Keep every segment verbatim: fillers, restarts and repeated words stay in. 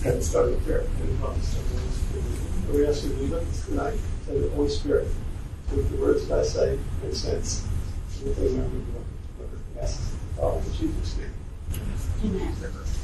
And start with prayer. And we ask you to leave us tonight, so the Holy Spirit, so that the words that I say make sense. So that they remember what we ask us to follow in Jesus' name. Amen.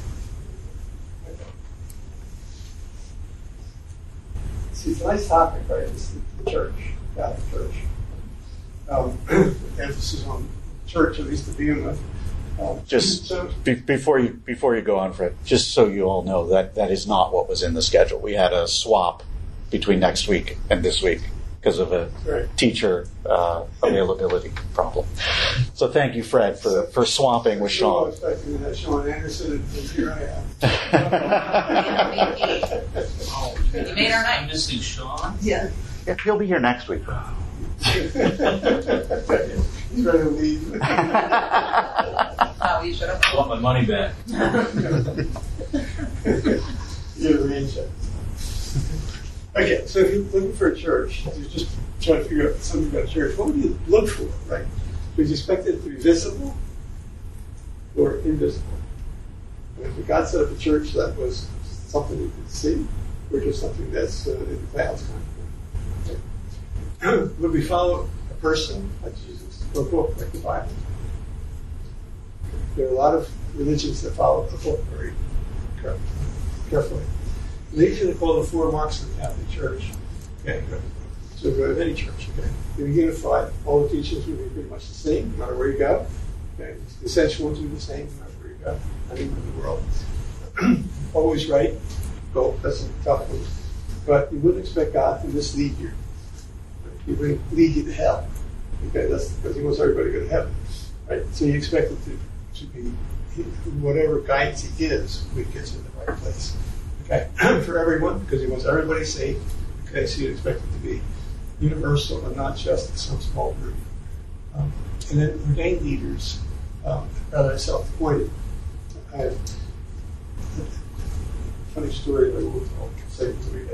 See, it's a nice topic, right? It's the church, Catholic Church. Um, emphasis on church, at least to begin with. Um, just so, be, before you before you go on, Fred, just so you all know that that is not what was in the schedule. We had a swap between next week and this week because of a right. teacher uh, availability problem. So thank you, Fred, for, so, for swapping with Sean. I was expecting to have Sean Anderson, and here I am. You made our night. I'm missing Sean. Yeah. Yeah, he'll be here next week. He's ready to leave. Oh, you should have. I want my money back. You arrange it. Okay, so if you're looking for a church, you're just trying to figure out something about a church, what would you look for, right? Would you expect it to be visible or invisible? And if God set up a church that was something you could see, or just something that's uh, in the clouds kind of thing? Would we follow a person like Jesus, or a book like the Bible? There are a lot of religions that follow a book very carefully. These are called the four marks of the Catholic Church. Okay, good. So go to any church. Okay, you're unified. All the teachings will be pretty much the same, no matter where you go. Okay, the essential ones will be the same, no matter where you go, anywhere in the world. Always right. Go. That's a tough one. But you wouldn't expect God to mislead you. He wouldn't lead you to hell. Okay, that's because He wants everybody to go to heaven. Right. So you expect it to, to be whatever guidance He gives, we get you in the right place. Okay, for everyone, because He wants everybody safe. Okay, so you expect it to be universal and not just some small group. Um, and then ordained leaders, um, rather self-appointed. I have a funny story that I will say before we get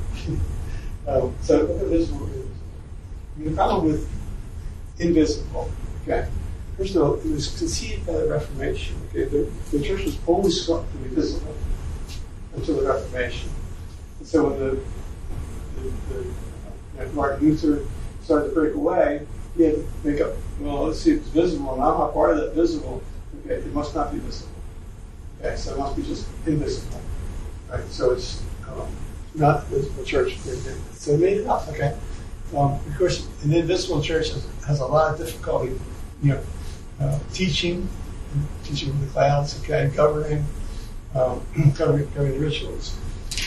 there. um, so, invisible is. I mean, the problem with invisible, okay, first of all, it was conceived by the Reformation. Okay, the, the church was always sought to be visible until the Reformation. And so when the, the, the uh, Martin Luther started to break away, he had to make up, well, let's see if it's visible, and I'm not part of that visible. Okay, it must not be visible. Okay, so it must be just invisible. Right, so it's um, not the church. So they made it up, okay? Um, of course, an invisible church has, has a lot of difficulty, you know, uh, teaching, teaching in the clouds, okay, governing, um, governing, governing rituals.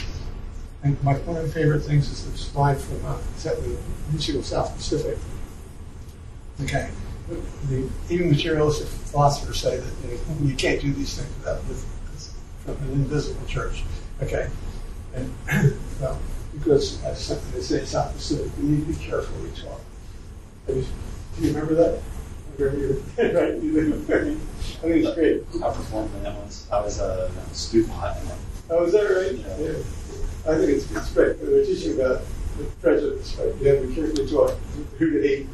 And my one of my favorite things is this line from uh, the musical South Pacific. Okay, the even materialistic philosophers say that you know, you can't do these things without with, from an invisible church. Okay, and well, because as they say in South Pacific, we need to be careful what we talk. Do you remember that? Right? You I think it's great. I performed in that once. I was a student in that. Oh, is that right? Yeah. yeah. I think it's, it's great. They're teaching about the prejudice, right? You have to be carefully taught who to hate.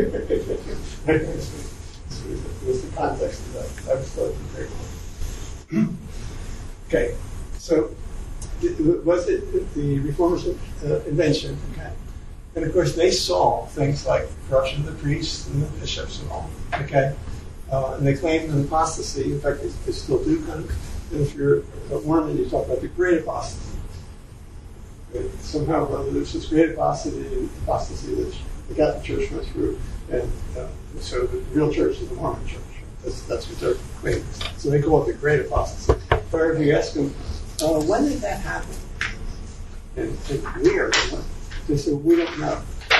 What's the context of that? I was thought it was very cool. Okay, so was it the Reformers' uh, invention? Okay, and of course they saw things like corruption of the priests and the bishops and all. Okay, uh, and they claimed an apostasy. In fact, they, they still do kind of. And if you're a Mormon, you talk about the great apostasy. Okay? Somehow or other, there's this great apostasy, apostasy that the Catholic Church went through, and uh, so the real church is the Mormon Church. That's, that's what they're claiming. So they call it the great apostasy. However, if you ask them, uh, when did that happen? And, and we are, they say, we don't know.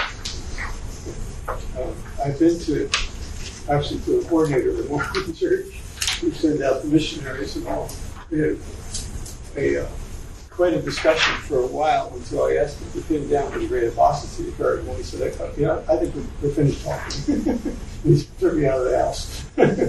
Uh, I've been to, actually, to the coordinator of the Mormon Church, who sent out the missionaries and all. We had a, uh, quite a discussion for a while until I asked him to pin down when the great apostasy occurred. And then he said, you know, I think we're finished talking. He threw me out of the house.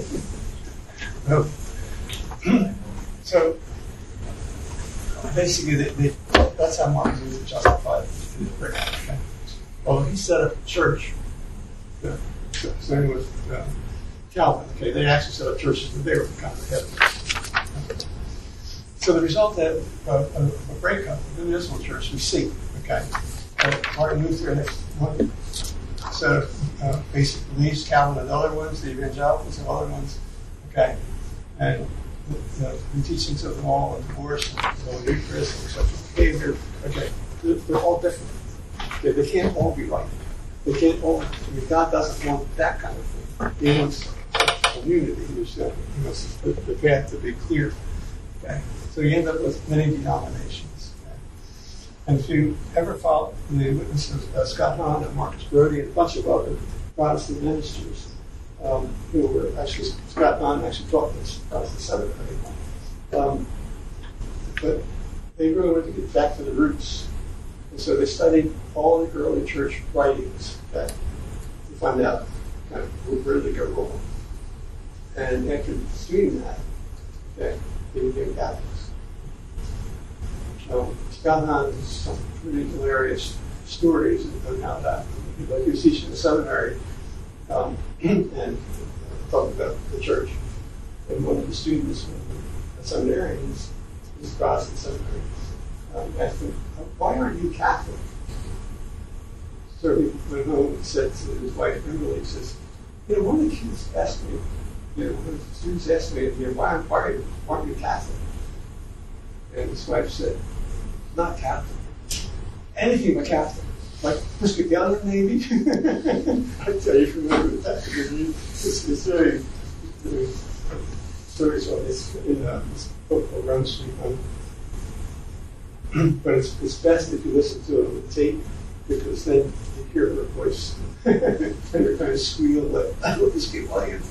um, so, basically, they, they, that's how Martin Luther justified it. Okay. Well, he set up a church. Uh, same with uh, Calvin. Okay, they actually set up churches, but they were kind of heavy. So the result of, of, of a breakup of the municipal church we see, okay? Uh, Martin Luther and one set of uh, basic beliefs, Calvin and other ones, the evangelicals and other ones, okay? And the, the, the teachings of them all, and divorce, and the Eucharist, and sexual behavior, okay? They're, they're all different. Okay? They can't all be right. They can't all, I mean, God doesn't want that kind of thing. He wants community. He wants, uh, he wants the, the path to be clear, okay? So you end up with many denominations. Okay? And if you ever follow the witnesses of uh, Scott Hahn and Marcus Brody and a bunch of other Protestant ministers, um, who were actually, Scott Hahn actually taught this Protestant seminary, um, but they really wanted to get back to the roots. And so they studied all the early church writings, okay, to find out kind of where they go wrong. And after doing that, okay, they became Catholics. So Scott Hahn has some pretty hilarious stories about how that, like he was teaching in the seminary um, and uh, talking about the church. And one of the students, a seminarian, was Protestant seminary, um, asked him, "Why aren't you Catholic?" So he went home and said to his wife, Emily, he says, "You know, one of the kids asked me, you know, one of the students asked me, you know, why, why aren't you Catholic?" And his wife said, "Not Catholic. Anything but Catholic. Like Episcopalian, maybe." I tell you, remember that. It's, it's very, very stories on this in uh, this book called Run Street Home. But it's, it's best if you listen to it with tape, because then you hear her voice and they're kind of squeal like, "I love this kid audience."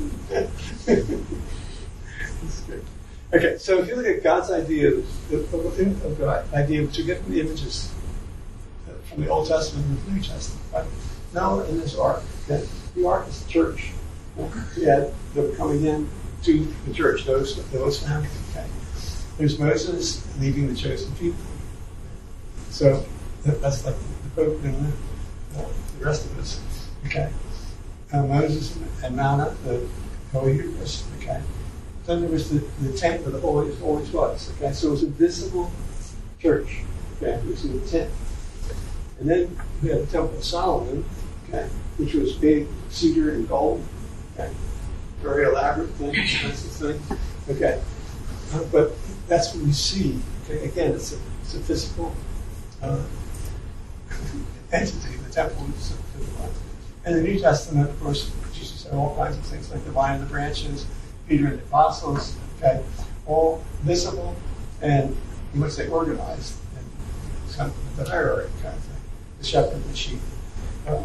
It's good. Okay, so if you look at God's idea of, of, of God, idea which you get from the images from the Old Testament and the New Testament, right? Noah and his ark. Okay? The ark is the church. Yeah, they were coming in to the church, those those families. Okay. There's Moses leading the chosen people. So that's like the Pope and the, uh, the rest of us. Okay. Uh, Moses and Manna, the Holy Eucharist. Okay. Then there was the, the tent where the Holy always was. Okay, so it was a visible church. Okay, it was in the tent. And then we had the Temple of Solomon, okay, which was big cedar and gold. Okay, very elaborate thing, expensive thing. Okay, uh, but that's what we see. Okay, again, it's a, it's a physical uh, entity. The temple is physical. And the New Testament, of course, Jesus had all kinds of things like the vine and the branches, Peter and the apostles, okay, all visible and, you would say, organized, and kind of the hierarchy kind of thing, the shepherd and the sheep. Uh,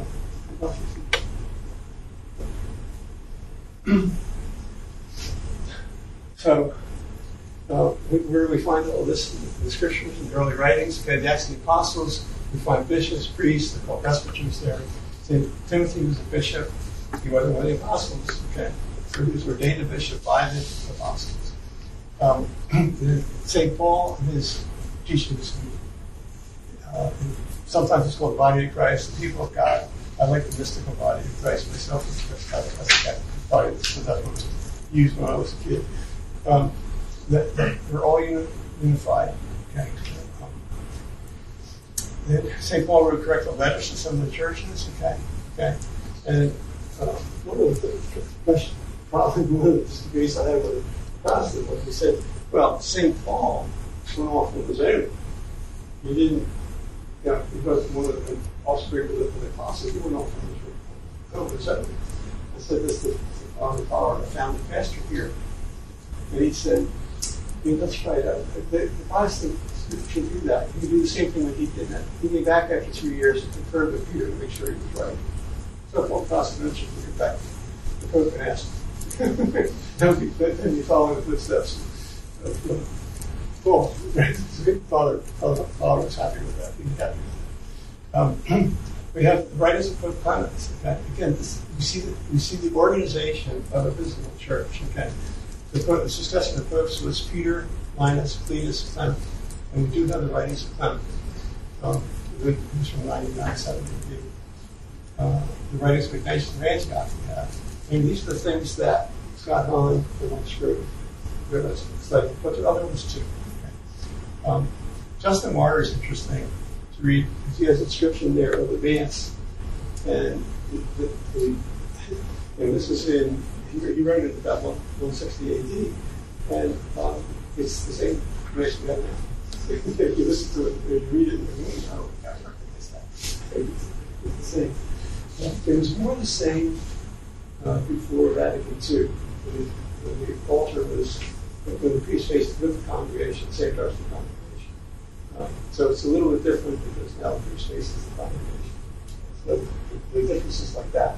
so, uh, where do we find all this in the scriptures and the early writings? Okay, the Acts of the Apostles, we find bishops, priests, they're called presbyters there. Saint Timothy was a bishop, he wasn't one of the apostles, okay. So he was ordained a bishop by the apostles. Um, Saint Paul and his teachings, uh, sometimes it's called the body of Christ, the people of God. I like the mystical body of Christ myself. That's I think that body that's what was used when I was a kid. Um, that, that we're all uni- unified. Okay. Um, Saint Paul wrote corrective letters to some of the churches. Okay. Okay. And uh, one of the questions. Probably one of the disagreements I had with a Protestant was he said, well, Saint Paul went off on his own. He didn't, you know, because one of the offspring of the, of the apostles, he went off on his own. I said, this is the father follower, the founding pastor here. And he said, yeah, that's right. Uh, the, the Protestant should do that. You can do the same thing that he did. That. He came back after two years and conferred with Peter to make sure he was right. So Paul Protestant should get back to the Pope and asked, don't be then you follow the footsteps of uh, Paul. Father, father, father was happy with that. He was happy with that. Um, we have the writings of Pope Clemens. Okay? Again, this, we see the, we see the organization of a visible church. Okay, the, the successor of the popes was Peter, Linus, Cletus, Clement, and we do have the writings of Clement. Um, who's from ninety-nine, seventy A D. Uh, the writings of Ignatius of Antioch we have. And these are the things that Scott Hahn and Marcus Brody realized. It's like, but there are other ones too. Okay? Um, Justin Martyr is interesting to read. He has a description there of advance, and the, the, the, and this is in he, he wrote it about one sixty A D, and um, it's the same information we have now. If you listen to it, if you read it, you know, I recognize that. It's the same. It was more the same uh, before Vatican two, when the, when the altar was, when the priest faced with the congregation, safeguards the congregation. Um, so it's a little bit different because now the priest faces the congregation. So the difference is like that.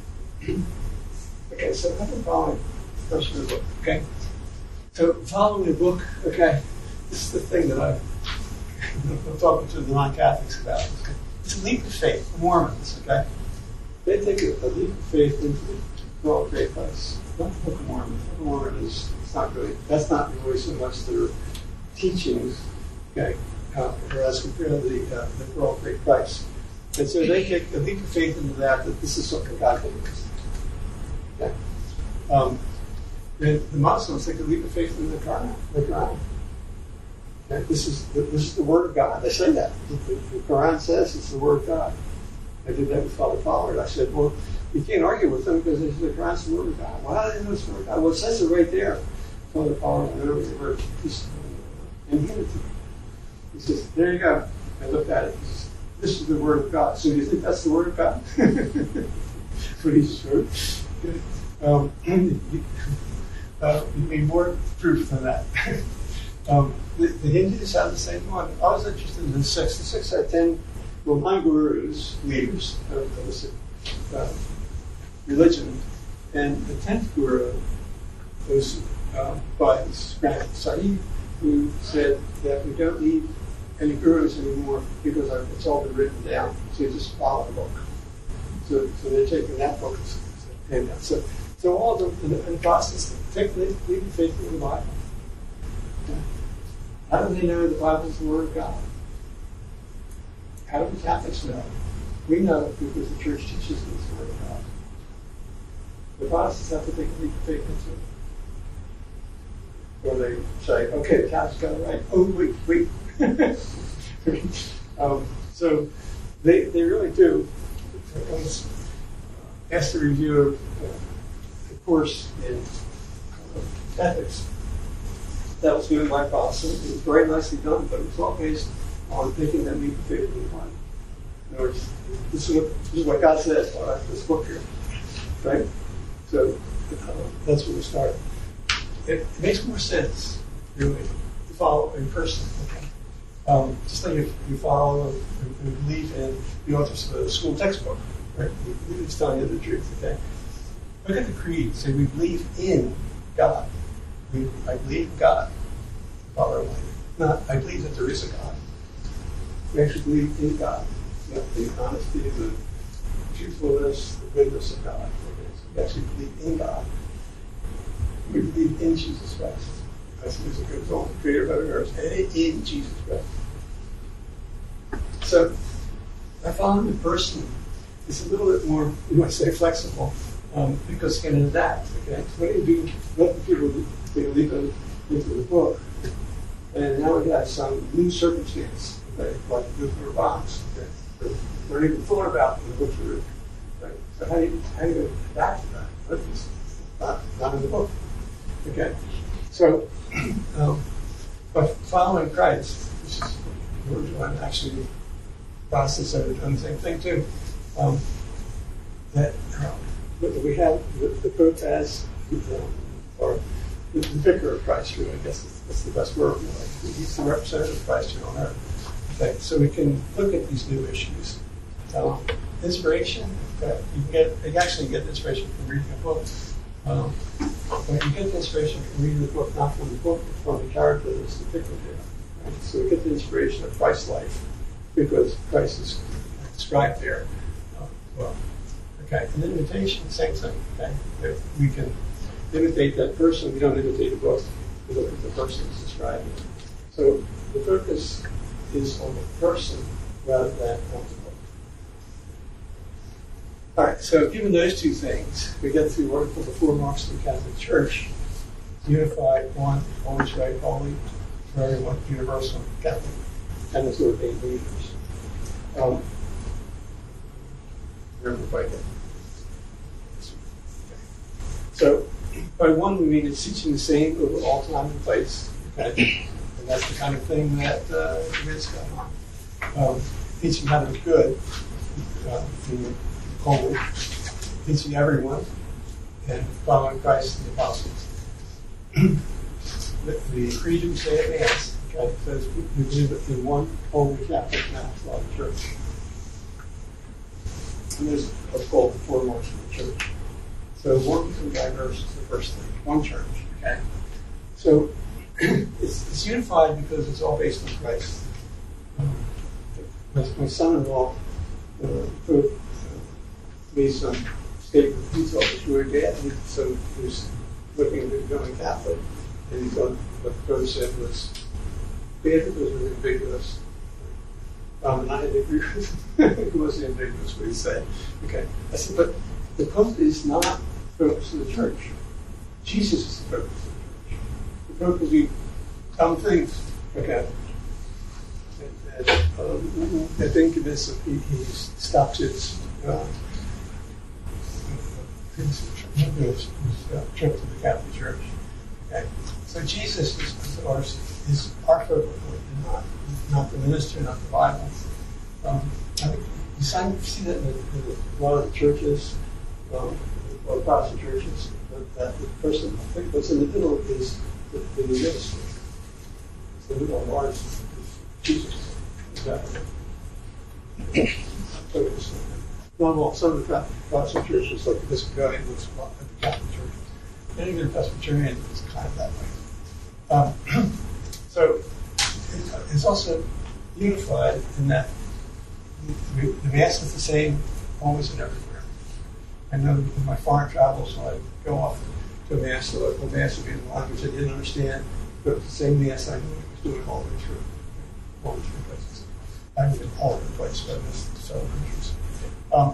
Okay, so I've been following the question of the book. Okay, so following the book. Okay, this is the thing that I, I'm talking to the non-Catholics about. It's a leap of faith. Mormons. Okay, they take a, a leap of faith into the world of great price. Not the Book of Mormon. The Book of Mormon is it's not really. That's not really so much their teachings. Okay, uh, as compared to the uh, the world of great price. And so they take a leap of faith into that, that this is something God did. Okay. Um, and the Muslims take a leap of faith into the Quran. The Quran. Okay. This is the, this is the Word of God. They say that. The, the Quran says it's the Word of God. I did that with Father Pollard. I said, well, you can't argue with them because they said the Quran's the Word of God. Well, how do they know it's the Word of God? Well, it says it right there. Father Pollard went over the word and he handed it to me. He says, there you go. I looked at it. He says, this is the Word of God. So do you think that's the Word of God? That's what he showed. Um, uh, you need more proof than that. um, the, the Hindus have the same one. I was interested in the six. The six had ten, well, nine gurus, leaders of, of this uh, religion. And the tenth guru was uh, by Granth Sahib, who said that we don't need any gurus anymore because it's all been written down. So you just follow the book. So, so they're taking that book and down. So, so all the in the, in the process, take leave faith in the Bible. Okay. How do they know the Bible is the Word of God? How do the Catholics know? We know because the Church teaches us the Word of God. The Protestants have to take a leap of faith into it. Or they say, okay, the Catholics got it right. Oh, wait, wait. um, so they they really do. I was asked to review a, a course in uh, ethics that was given by Protestant. It was very nicely done, but it was all based on thinking that leap of faith in the Bible. In other words, this is what, this is what God says about this book here, right? So uh, that's where we started. It, it makes more sense, really, to follow a person. Okay? Um, just like if you follow and believe in the authors of a school textbook, right? We believe it's telling you the truth. Okay. Look at the creed. Say we believe in God. We, I believe in God, Father Almighty. Not I believe that there is a God. We actually believe in God. You know, the honesty, the truthfulness, the goodness of God. Okay. So we actually believe in God. We believe in Jesus Christ. As music goes on, creator of heaven and earth, and in Jesus Christ. So, I found the person is a little bit more, you might say, flexible, um, because it can adapt. Okay, so what do you do? Let the people take a leap into the book, and now we got some new circumstance, okay, like nuclear bombs. Okay, so we're even thought about in the book we read. Right? So how do you how do you adapt to that? It's not not in the book. Okay. So, um, but following Christ, which is what we're doing, actually, the process of doing the same thing too. Um, that uh, we have the, the Pope as, um, or the, the vicar of Christ, really, I guess that's the best word. Like, he's the representative of Christ here on earth. Okay, so we can look at these new issues. Um, inspiration, okay, you can get, you actually get inspiration from reading a book. Um, But you get the inspiration from reading the book, not from the book, but from the character that's depicted there. Right? So we get the inspiration of Christ's life because Christ is described there. Uh, well, okay. And imitation, same thing. Okay, if we can imitate that person. We don't imitate the book. We look at the person that's described. So the focus is on the person rather than on the book. All right, so given those two things, we get through what we call the four marks of the Catholic Church: unified, one, always right, holy, for everyone, universal Catholic, and as ordained leaders. Um, remember by that. So, by one we mean it's teaching the same over all time and place. Okay? And that's the kind of thing that uh, is going on. Um, teaching how to be good, uh, in the cold, teaching everyone, and following Christ and the apostles. the, the creed we say at Mass, okay, says we believe in one holy Catholic Apostolic Church. And there's what's called the four marks of the church. So one and diverse is the first thing. One church, okay? So it's, it's unified because it's all based on Christ. Um, my, my son-in-law uh, put, uh, made some statement. He thought it was really bad, and so he was looking at becoming Catholic, and he thought what the Pope said was bad because it was ambiguous. Um, and I had to agree with him. It wasn't ambiguous what he said. Okay. I said, but the Pope is not the focus of the church. Jesus is the focus of the church. The Pope will do dumb things. Okay. And, and, um, I think this, he, he stops his, uh, his, his, his uh, trip to the Catholic Church. Okay. So Jesus is, is, our, is our focal point, and not, not the minister, not the Bible. Um, I think you see that in, the, in a lot of the churches, um, or Protestant churches, that, that the person, I think what's in the middle is the, the minister. So the middle large is Jesus. Exactly. Not all, some of the Protestant churches, like the Episcopalian, looks a lot like the Catholic Church. And even the Presbyterian is kind of that way. Um, so it's also unified in that the, the Mass is the same always and everywhere. I know in my foreign travels, so I go off to a Mass, the local Mass would be in a language I didn't understand, but it's the same Mass I knew it was doing all the way through, all the three places. I haven't been all over the place, but I missed several countries. Um,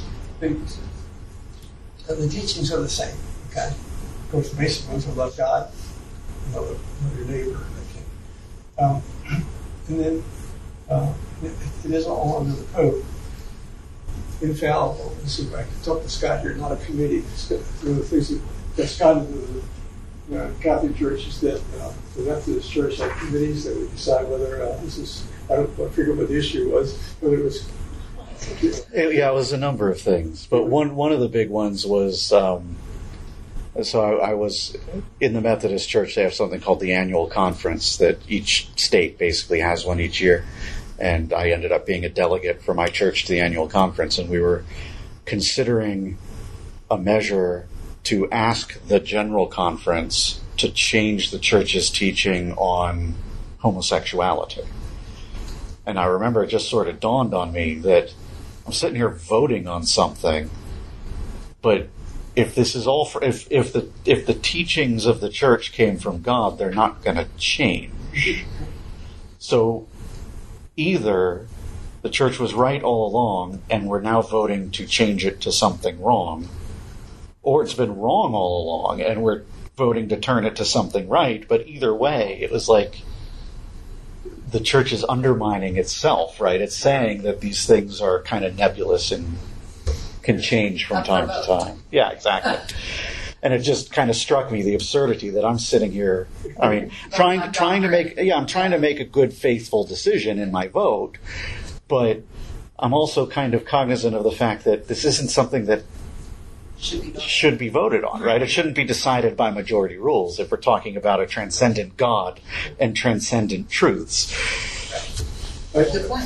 the, the teachings are the same, okay? Of course, the basic ones are love God, love, love your neighbor. Um, and then uh, it, it is all under the Pope. Infallible. Let's see if I can talk to Scott here, not a committee. One of the things that, that Scott in the uh, Catholic Church is that uh, the Methodist Church had committees that would decide whether uh, this is, I don't I forget what the issue was, whether it was. It, yeah, it was a number of things. But one, one of the big ones was. Um, So I, I was in the Methodist Church. They have something called the annual conference that each state basically has one each year. And I ended up being a delegate for my church to the annual conference. And we were considering a measure to ask the general conference to change the church's teaching on homosexuality. And I remember it just sort of dawned on me that I'm sitting here voting on something, but if this is all for, if, if the if the teachings of the church came from God, they're not going to change. So either the church was right all along and we're now voting to change it to something wrong, or it's been wrong all along and we're voting to turn it to something right. But either way, it was like the church is undermining itself, right? It's saying that these things are kind of nebulous and can change from time to time. Yeah, exactly. And it just kind of struck me the absurdity that I'm sitting here. I mean, trying trying to make yeah, I'm trying to make a good, faithful decision in my vote, but I'm also kind of cognizant of the fact that this isn't something that should be, should be voted on, right? It shouldn't be decided by majority rules if we're talking about a transcendent God and transcendent truths. Good point.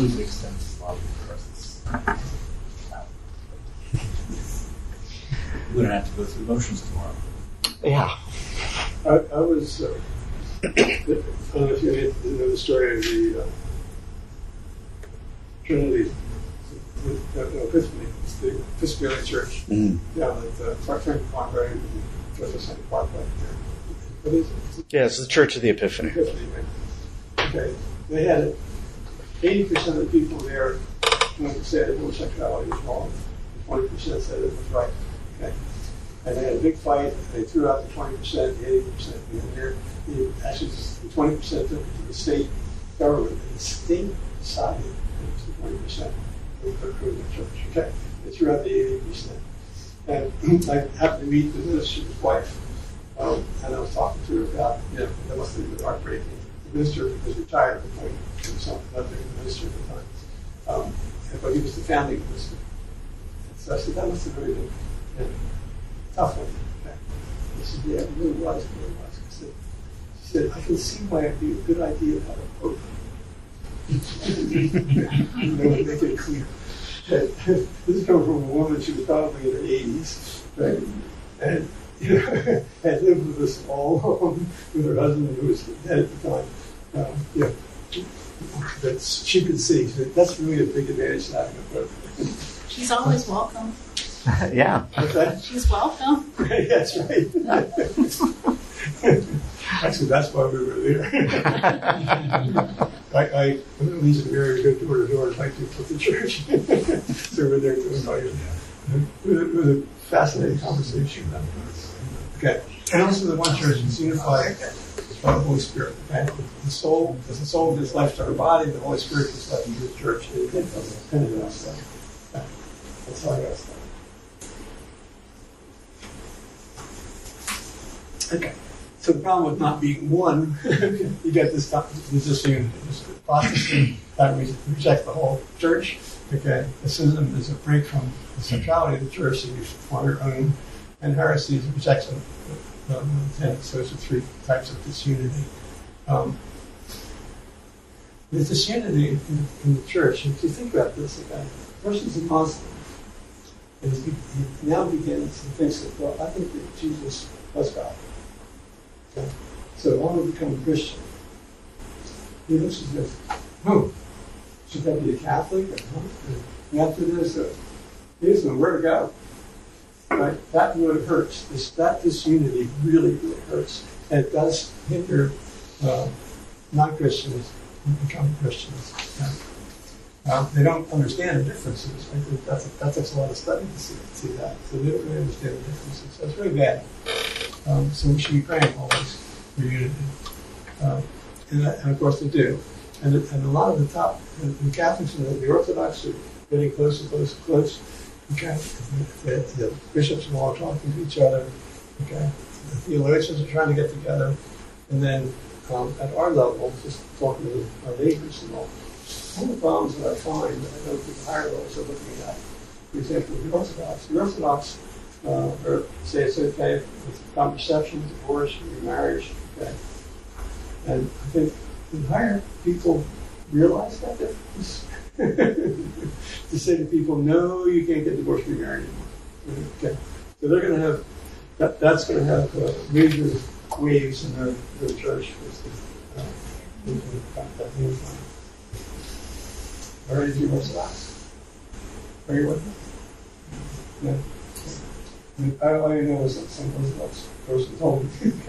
We're going to have to go through motions tomorrow. Yeah. I, I was, uh, I don't know if you know the story of the uh, Trinity, uh, no, Epiphany, it's the Episcopalian Church Mm. down at uh, Franklin Parkway, Joseph Center Parkway. What is it? Yeah, it's the Church of the Epiphany. Epiphany, right? Okay. They had eighty percent of the people there said homosexuality was wrong, twenty percent said it was right. Okay. and they had a big fight, and they threw out the twenty percent, the eighty percent, and then they actually the twenty percent took it to the state government, and the state decided it was the twenty percent they put through the church. Okay, they threw out the eighty percent. And I happened to meet the minister's wife, um, and I was talking to her about, you know, that must have been heartbreaking. The minister was retired at the point, he was not the minister at the time, um, but he was the founding minister. And so I said, that must have really been, you know, tough one. Okay. She said, yeah, it really was, it really was. I said, she said, I can see why it'd be a good idea to have a pope. They would make it clear. This is coming from a woman, she was probably in her eighties, right? And, you know, had lived with us all along with her husband, who was dead at the time. Um, you know, that she could see. So that's really a big advantage to having a book. She's always welcome. Yeah. Okay? She's welcome. That's right. Actually, that's why we were there. I, I Lisa and Mary go door to door like to put the church. So we're there doing all your, it was a fascinating conversation. Okay. And also the one church is unified by the Holy Spirit. Okay? The soul, as the soul gives life to our body, the Holy Spirit gives life to the church. It depends on us. Okay. That's all I got to say. Okay. So the problem with not being one, you get this this this unity. This Protestant that rejects the whole church. Okay, the schism is a break from the centrality of the church, and you form your own. And heresy is a rejection of the tenets. So those are three types of disunity. Um, the disunity in, in the church. If you think about this, okay, a person's a Muslim, and he, he now begins to think that, well, I think that Jesus was God. Okay. So I want to become a Christian. He looks as if, oh, should that be a Catholic? And after this, uh, he doesn't know where to go. Right? That really hurts. This, that disunity really, really hurts. And it does hinder uh, non-Christians from becoming Christians. Okay. Um, they don't understand the differences. Right? That's a, that takes a lot of study to see, to see that. So they don't really understand the differences. So it's really bad. Um, so we should be praying always for unity. Um, and, and of course they do. And, and a lot of the top, the, the Catholics and the, the Orthodox are getting closer, closer, close. Okay? The, the, the bishops are all talking to each other. Okay? The theologians are trying to get together. And then um, at our level, just talking to our neighbors and all. One of the problems that I find, that I know that the higher levels are looking at, for example, the Orthodox. The Orthodox Uh, or say it's okay with contraception, divorce, remarriage, okay. And I think the higher people realize that difference. To say to people, no, you can't get divorced, remarried anymore. Okay. So they're going to have, that, that's going to have uh, major waves in their, their church. Uh, in, in, in, All right, you Orthodox? Are you with me? No. I only know was that some Orthodox person told me.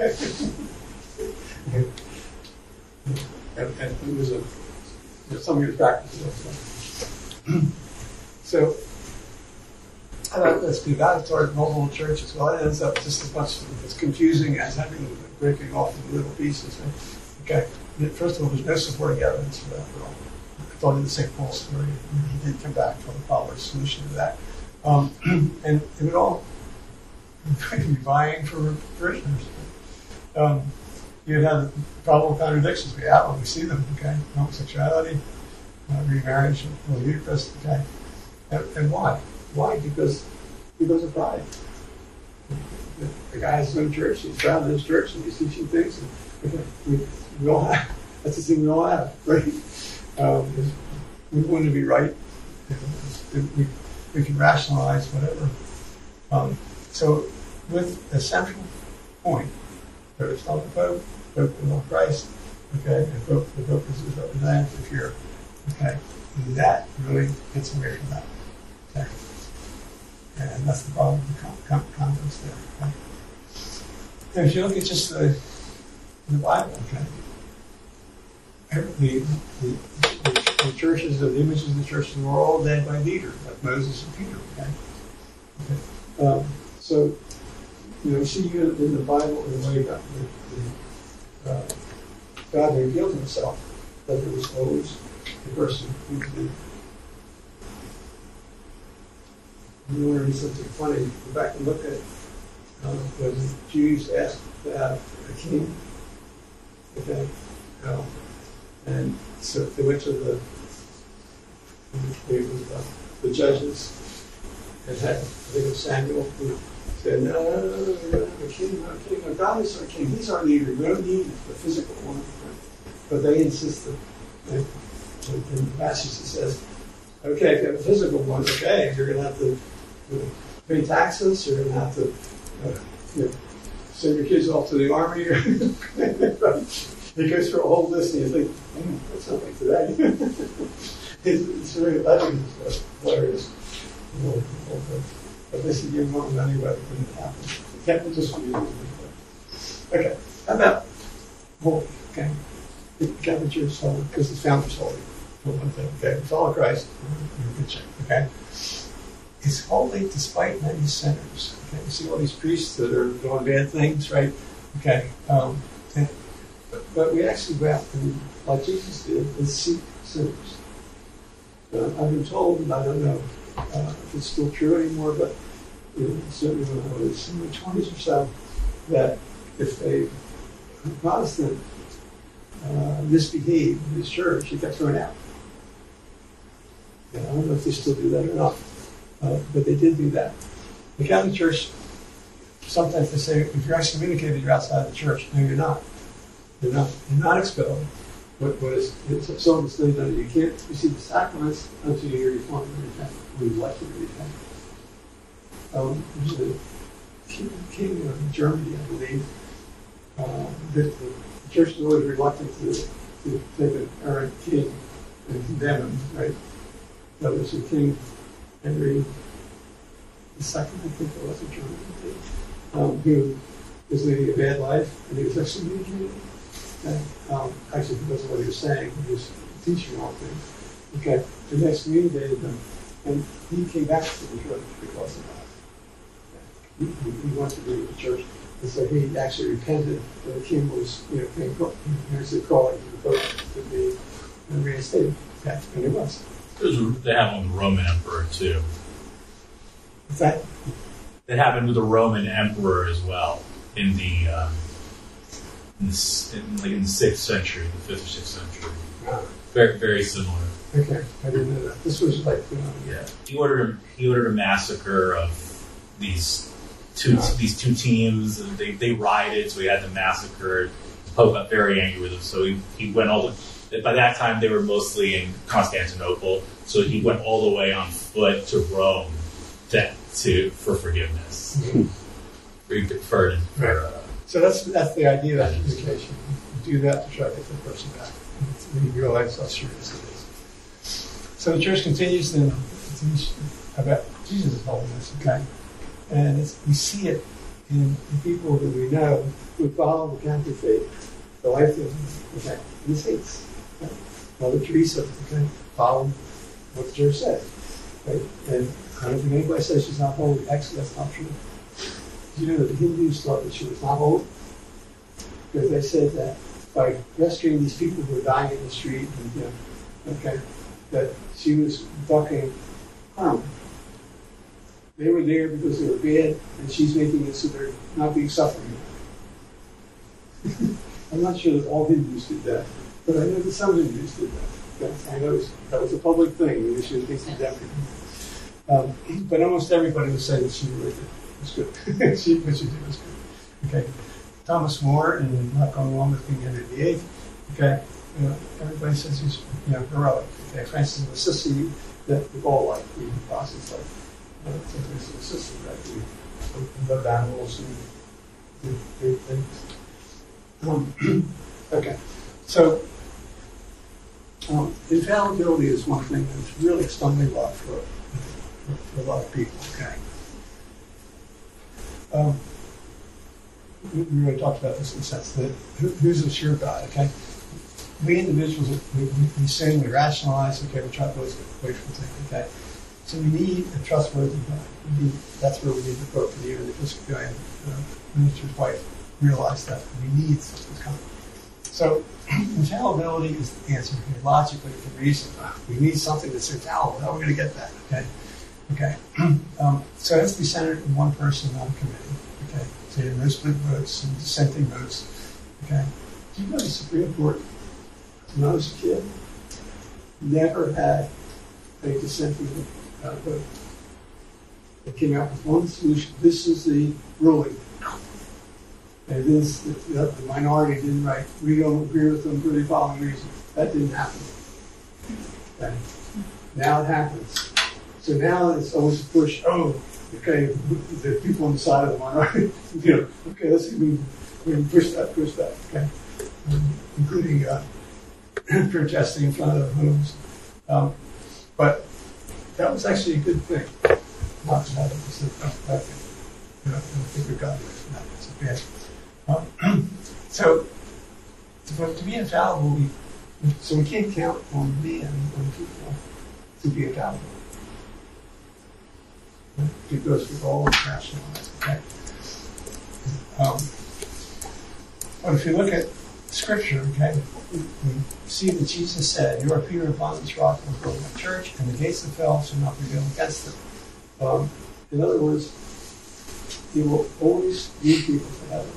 and, and it was a, you know, somebody who practiced it. So, I thought let's do that. Started multiple churches. Well, it ends up just as much as confusing as having breaking off into little pieces. Right? Okay. First of all, there's no supporting evidence for that at all. I thought of the Saint Paul story. He did come back from the Father's solution to that. Um, and it would all be vying for parishioners. Um, you'd have probable contradictions. We have when we see them, okay? Homosexuality, uh, remarriage, well, Eucharist, okay? And, and why? Why? Because because of pride. The, the guy has his own church, he's proud of his church, and he's teaching things. And, okay, we, we all have, that's the thing we all have, right? Um, we want to be right. We, we can rationalize whatever. Um, So, with a central point, there is not the Pope, the Pope is not Christ, okay, and the Pope, the Pope is his representative here, okay, and that really gets away from that, okay, and that's the problem with the con- con- convents there, okay. And if you look at just the, the Bible, okay, the, the, the, the churches, the images of the churches were all led by leaders, like Moses and Peter, okay, okay. Um, So you know, you see in the Bible in the way God, the, the, uh, God revealed himself, that there was always the person who did. You want to read something funny, go back and look at uh, when the Jews asked to have a king, okay, um, and so they went to the, it was, uh, the judges and had, I think it was Samuel, who said, no, no, no, no, no, no, the king, our king, our God is our king, he's our leader, we don't need the physical one. Right? But they insisted. Right? And in the passage it says, okay, if you have a physical one, okay, you're going to have to you know, pay taxes, you're going to have to uh, you know, send your kids off to the army. It goes through a whole list and you think, mm, that's not like today. it's, it's very lettering, it's hilarious. You know, but this is your mom anyway, it couldn't happen. It kept just okay, how about holy, okay? The Catholic Church is holy because the founders holy. One thing, okay? Follow Christ, you're in good shape, okay? It's holy despite many sinners. Okay, you see all these priests that are doing bad things, right? Okay, um, and, but, but we actually go out and, like Jesus did, and seek sinners. Uh, I've been told, and I don't know uh, if it's still true anymore, but you know, certainly when I was in my twenties or so, that if a Protestant uh, misbehaved in his church, he got thrown out. You know, I don't know if they still do that or not, uh, but they did do that. The Catholic Church, sometimes they say, if you're excommunicated, you're outside the church. No, you're not. You're not. You're not expelled. What, what is it's so understood that you can't receive the sacraments until you're reformed and repent, or you'd like to repent. Um, the king, king of Germany, I believe, uh, the, the church is always reluctant to, to take an errant king and condemn him, right? So there's a king, Henry the Second, I think it was a German, um, who was leading a bad life, and he was excommunicated. Okay. Um, actually, he wasn't what he was saying, he was teaching all things. Okay, and they excommunicated him, and he came back to the church because of that. He, he, he wanted to be with the church, and so he actually repented. The king was, you know, came, actually calling to the Pope to be reinstated. Okay, and he was. That happened with the Roman emperor too. What's that? That happened with the Roman emperor as well in the, uh, in, the in, like in the sixth century, the fifth or sixth century. Oh. Very, very similar. Okay, I didn't know that. This was like, you know, yeah. He ordered he ordered a massacre of these two oh. these two teams. And they they rioted, so he had them massacred. The Pope got very angry with them, so he he went all the. By that time, they were mostly in Constantinople, so he went all the way on foot to Rome to, to for forgiveness. Mm-hmm. For, for, for, uh, so that's that's the idea of excommunication. You do that to try to get the person back. When you realize how serious it is. So the church continues to teach about Jesus' holiness, okay? And it's, we see it in the people that we know who follow the Catholic faith, the life of okay, the saints. Mother Teresa, okay, follow what the church said. Right? And I don't think anybody says she's not holy. Actually, that's not true. You know that the Hindus thought that she was not holy because they said that by rescuing these people who were dying in the street, and, you know, okay, that she was ducking harm. They were there because they were bad, and she's making it so they're not being suffering. I'm not sure that all Hindus did that. But I know that some Hindus did that. Okay? I know that was a public thing. We should be condemned. Um, but almost everybody would say that she really did. It was good. she, what she did was good. Okay. Thomas More, and not going along with King Henry the Eighth. Okay. You know, everybody says he's you know heroic. Okay. Francis of Assisi, that we all like. We apostles like uh, Francis of Assisi, right? We love animals and do great things. Um, okay. So. Um, infallibility is one thing that's really stumbling block for, for, for a lot of people. Okay. Um, we we already talked about this in the sense that who, who's a sure God? Okay. We individuals, we, we, we sing, we rationalize. Okay, we try to always get away from things. Okay. So we need a trustworthy guy. We need, that's where we need the Pope and even the Episcopalian uh, minister's wife realized that we need this kind. So infallibility is the answer here. Logically, for reason, we need something that's infallible. How are we going to get that? Okay. Okay. Um, so it has to be centered in one person, not a committee. Okay. So you have no split votes and dissenting votes. Okay. Do you know the Supreme Court, when I was a kid, never had a dissenting uh, vote? They came out with one solution. This is the ruling. And this, the, the minority didn't write. We don't agree with them for the following reason. That didn't happen. Okay. Now it happens. So now it's always a push. Oh, okay, the people on the side of the minority. You know, okay, let's see, we, we can push that, push that. Okay, um, including uh, protesting in front of the homes. Um, but that was actually a good thing. Not to have it. It's a bad thing. You know, I think we got it. It's a bad. Um, so, to, to be infallible, we, so we can't count on men, on people, to be infallible. It goes with all rational. Okay. Um, but if you look at Scripture, okay, we, we see that Jesus said, "You are Peter, upon this rock I will build my church, and the gates of hell shall not prevail against it." Um, in other words, He will always lead people to heaven.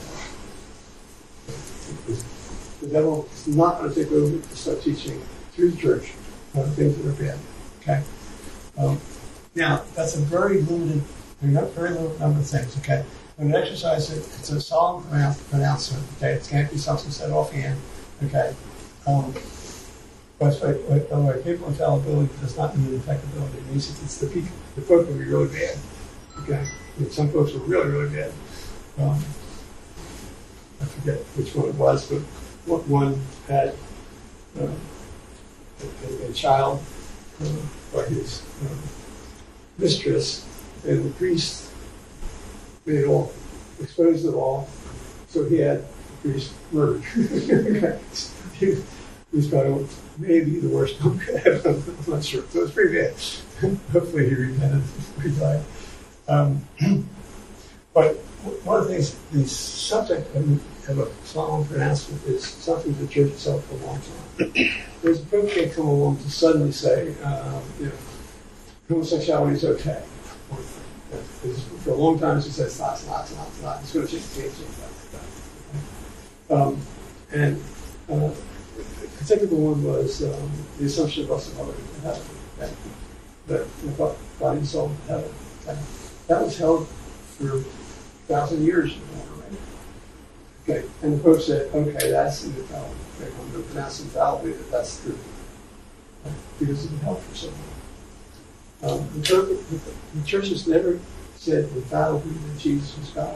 The devil is not going to take over to start teaching through the church uh, things that are bad. Okay. Um, Now, that's a very limited, there are very limited number of things, okay? When you exercise it, it's a solemn pronouncement, okay? It can't be something said offhand, okay? Um, but by the way, papal infallibility does not mean infectability. It means it's the peak, the Pope can be really bad, okay? And some folks are really, really bad. Um, I forget which one it was, but one had uh, a, a child uh, by his uh, mistress, and the priest made it all, exposed it all, so he had the priest murdered. he, he was probably maybe the worst one could have. I'm not sure. So it was pretty bad. Hopefully he repented before he died. Um, but one of the things, the subject of a solemn pronouncement is something the church itself for a long time. There's a pope can't come along to suddenly say, um, you know, homosexuality is okay. For a long time, she said it's not, it's not, it's not, it's not. It's going to change, change, change that. Um, and uh, the typical one was um, the assumption of us already in heaven. Okay? That the body and soul in heaven. Okay? That was held for a thousand years. Right? Okay, and the Pope said, okay, that's infallible. Okay, I'm going to pronounce infallibly that that's true. Okay? Because it's been held for so long. Um, the, church, the church has never said infallibly that Jesus was God.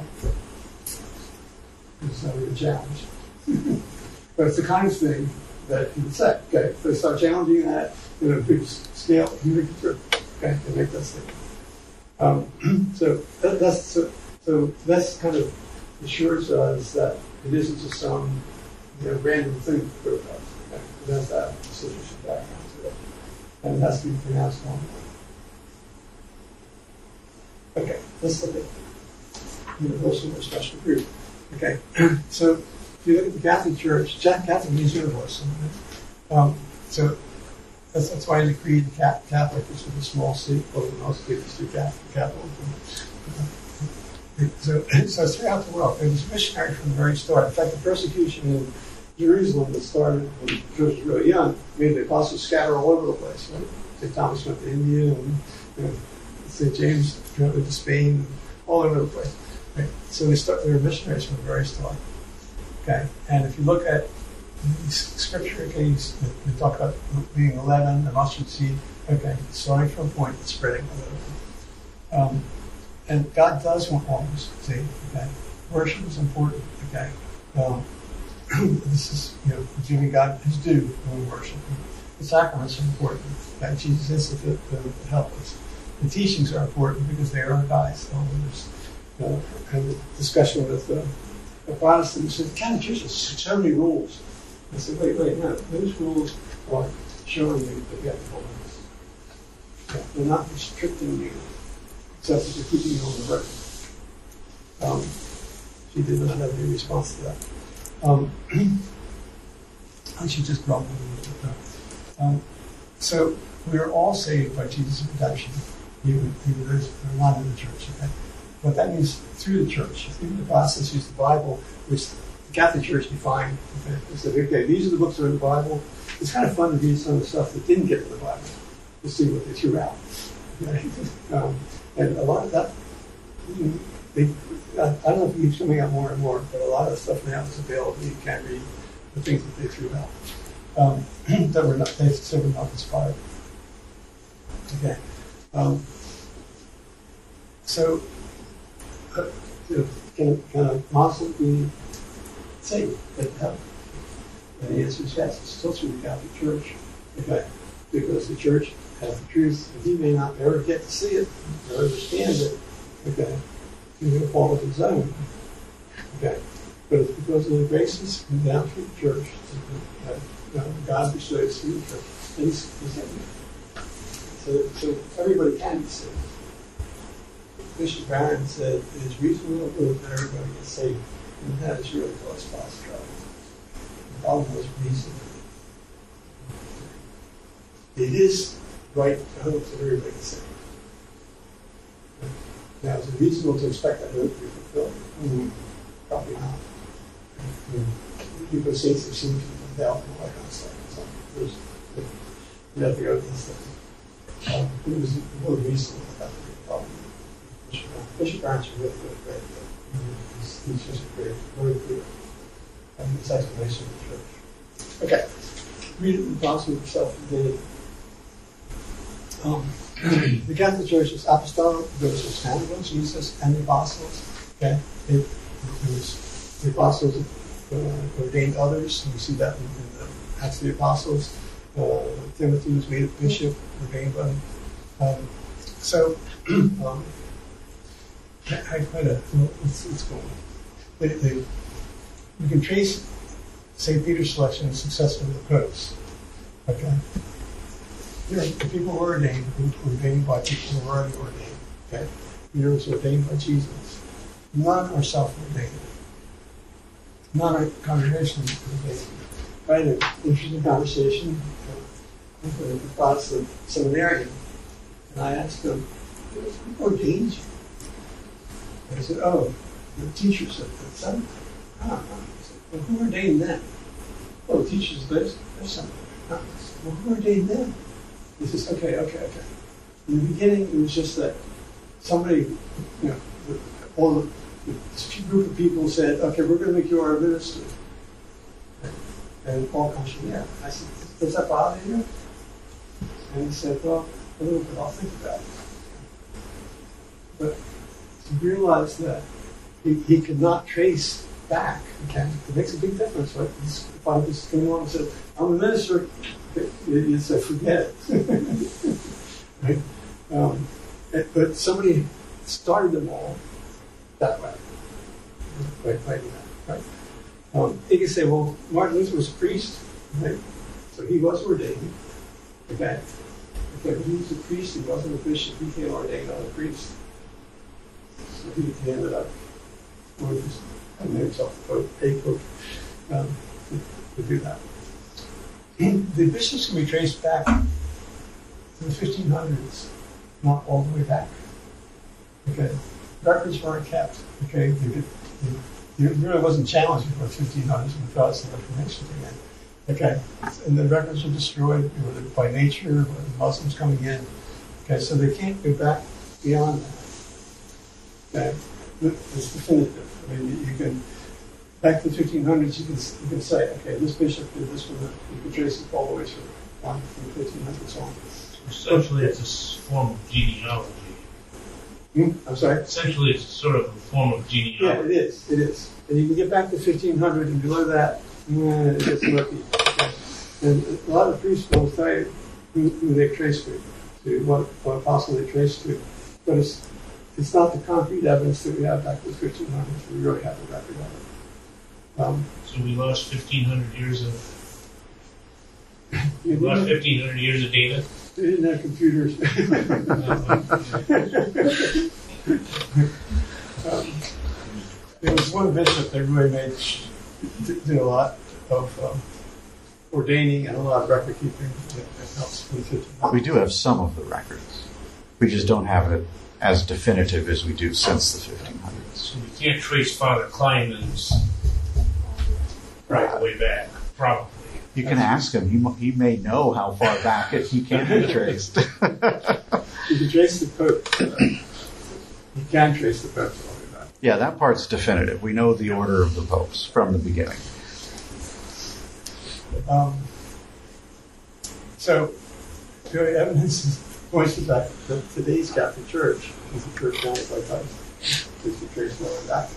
It's not even a challenge. But it's the kind of thing that you would say. Okay, if they start challenging that in a big scale, you make it through. Okay, they make that statement. Um, so that, that's so, so that's kind of assures us that it isn't just some you know, random thing to go about. Okay? It has that decision background to it, and it has to be pronounced on. Okay, let's look at universal or special group. Okay, so if you look at the Catholic Church, Catholic means universal. Right? Um, so that's, that's why in the Creed, Catholic is with a small c, or most people do Catholic. Catholic. So, so it's throughout the world. It was missionary from the very start. In fact, the persecution in Jerusalem that started when the church was really young made the apostles scatter all over the place. Right? Saint Thomas went to India, and you know, Saint James went to Spain, all over the place. Right? So they, start, they were missionaries from the very start. Okay, and if you look at Scripture, okay, we talk about being eleven, the mustard seed. Okay, starting from a point, it's spreading a little bit. Um, and God does want all of us to see. Okay, worship is important. Okay, um, this is you know giving God His due when we worship. The sacraments are important. Okay, Jesus instituted them to help us. The teachings are important because they are our guides. Uh, and the discussion with uh, the Protestants said, the Catholic Church has so many rules. I said, wait, wait, no. Those rules are showing you that you have to follow this. Yeah. they're not restricting you, except that they're keeping you on the road. Um, she did not have any response to that. Um, and she just grumbled a little bit. Um, so we are all saved by Jesus' redemption, even, even those who are not in the church. Okay? What that means through the church. Even the Protestants use the Bible, which the Catholic Church defined. Okay? They said, okay, these are the books that are in the Bible. It's kind of fun to read some of the stuff that didn't get in the Bible to see what they threw out. Okay? Um, and a lot of that, you know, they, I, I don't know if it keeps coming out more and more, but a lot of the stuff now is available. You can't read the things that they threw out um, that were not, they said were not inspired. Okay. Um, so, uh, you know, can, can a Muslim be saved at heaven? And the answer is yes. It's still through the Catholic Church. Okay. Because the church has the truth, and he may not ever get to see it or understand it. Okay. He's going to fall into his own. Okay. But it's because of the graces come down through the church that you know, God bestows through the church. And he's, he's in there. So, so everybody can be saved. Bishop Barron said it is reasonable to believe that everybody gets saved. And that is really close to us trouble. The problem was reason. It is right to hope that everybody gets saved. Now, is it reasonable to expect that hope to be fulfilled? Mm-hmm. Probably not. Mm-hmm. People say they've seen people doubt and all that kind of stuff. So there's, you have to go against that. Um, it was more reasonable that that would be a problem. Bishop Barron. Bishop Barron's a really good, great. Mm-hmm. He's, he's just a great, very clear. And his explanation of the church. Okay. Read it in the Gospel yourself today. Um, the Catholic Church is apostolic. There was a standalone Jesus and the apostles. Okay, it, it was the apostles uh, ordained others. And we see that in, in the Acts of the Apostles. Uh, Timothy was made a bishop, ordained by them. Um, so, um, I, I quite a let's, let's go on. They, they, you can trace Saint Peter's selection as successful with the popes. Okay. You know, the people who were ordained were ordained by people who were already ordained. Okay? Peter was ordained by Jesus. None are self-ordained. None are congregationally ordained. I had an interesting conversation with a Protestant seminarian, and I asked him, who ordained you? And he said, oh, the teachers at the seminary. I don't know. I said, well, who ordained them? Oh, the teachers, there's, there's seminary. Well, who ordained them? He says, okay, okay, okay. In the beginning, it was just that somebody, you know, all the, this group of people said, okay, we're going to make you our minister. And Paul comes from there. I said, does that bother you? And he said, well, a little bit, I'll think about it. But to realize that he, he could not trace back, okay, it makes a big difference, right? If I just came along and said, I'm a minister, you say, forget it. Right? Um, but somebody started them all that way. Right, right, right. Um, you can say, well, Martin Luther was a priest, right? So he was ordained. Okay. Okay, but he was a priest, he wasn't a bishop, he became ordained on a priest. So he, he ended up going to made himself a pope, a pope, um, to, to do that. The bishops can be traced back to the fifteen hundreds, not all the way back. Okay, records weren't kept. Okay, they, they, they, it really wasn't challenged before the fifteen hundreds when Protestant Reformation began. Okay, and the records were destroyed, whether by nature, or the Muslims coming in. Okay, so they can't go back beyond that. Okay, it's definitive. I mean, you can. Back to the fifteen hundreds, you can you can say, okay, this bishop did this one. You can trace it all the way through, one from the fifteen hundreds on. Essentially, it's a s- form of genealogy. Hmm? I'm sorry? Essentially, it's sort of a form of Yeah, genealogy. it is. It is. And you can get back to fifteen hundred, and below that, yeah, it gets murky. Okay. And a lot of priests will tell you who, who they trace to, to what, what apostle they trace to. But it's it's not the concrete evidence that we have back to the fifteen hundreds. We really have the record of it. Um, So we lost fifteen hundred years of you we lost know, fifteen hundred years of data. They didn't have computers. um, there was one bishop that really made did a lot of um, ordaining and a lot of record keeping that, that helps with it. We do have some of the records. We just don't have it as definitive as we do since the fifteen hundreds. So you can't trace Father Kleinman's Right. way back, probably. You can ask him. He, mo- he may know how far back it, he can be traced. You can trace the Pope. You can trace the Pope all the way back. Yeah, that part's definitive. We know the order of the popes from the beginning. Um, so, the evidence is, points to the fact that today's Catholic Church is a church founded by Christ. It's a church all the way back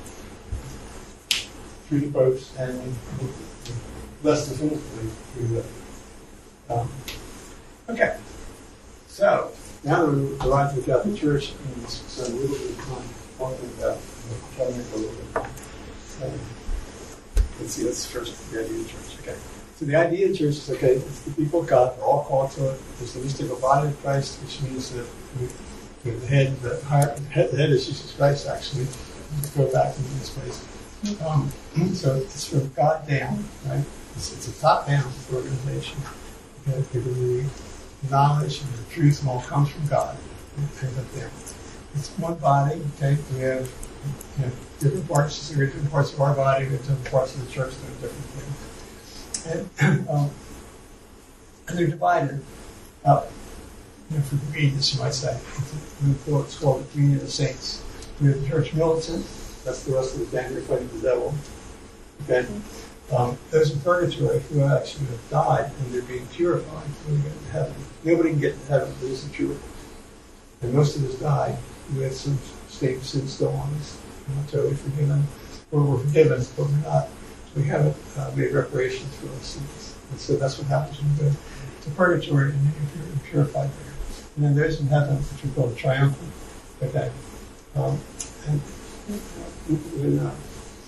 through the popes and less definitively through the. Um, okay, so now that we've arrived at the Catholic Church, and spend a little bit of time talking about, trying to make a little bit of time. Um, let's see, that's first the idea of the church. Okay. So the idea of the church is, okay, it's the people of God, we're all called to it. There's the mystical body of Christ, which means that we, the head, the, higher, the head, the head is Jesus Christ, actually. Go back into this place. Um, so it's from God down, right? It's, it's a top-down organization. Okay, because the knowledge and the truth all comes from God. It comes up there. It's one body. Okay, we have, you know, different parts. There are different parts of our body. We have different parts of the church that are different things, and, um, and they're divided up. You know, for convenience, you might say. It's called the Communion of the Saints. We have the church militant. That's the rest of the gang. They're fighting the devil. Okay. Um, those in purgatory who actually have died and they're being purified when they get to heaven. Nobody can get to heaven. This is the truth. And most of us died with some state of sin still on us. We're not totally forgiven. Or we're forgiven, but we're not. We haven't uh, made reparations for those sins. And so that's what happens when you go to purgatory and you're purified there. And then there's in heaven, which we call the triumphant. Okay. Um, and when, uh,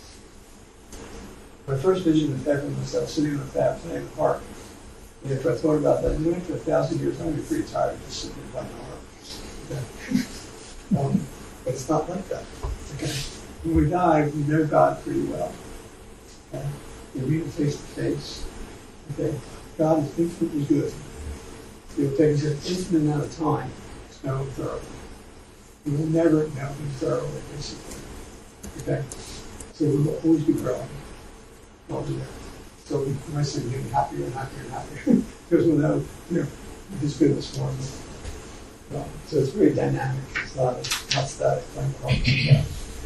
my first vision of heaven was I was sitting in a fat playing in the park. And after I thought about that, and after a thousand years, I'm going to be pretty tired of just sitting in playing the park. Okay. um, but it's not like that. Okay. When we die, we know God pretty well. Okay. We meet him face to face. Okay. God is infinitely good. It will take us an infinite amount of time to know him thoroughly. We will never know him thoroughly, basically. Okay? So we will always be growing. All the way. So we might say we're getting happier and happier and happier. Because we'll know, you know, his goodness for us. Um, so it's very dynamic. It's not, not static. Like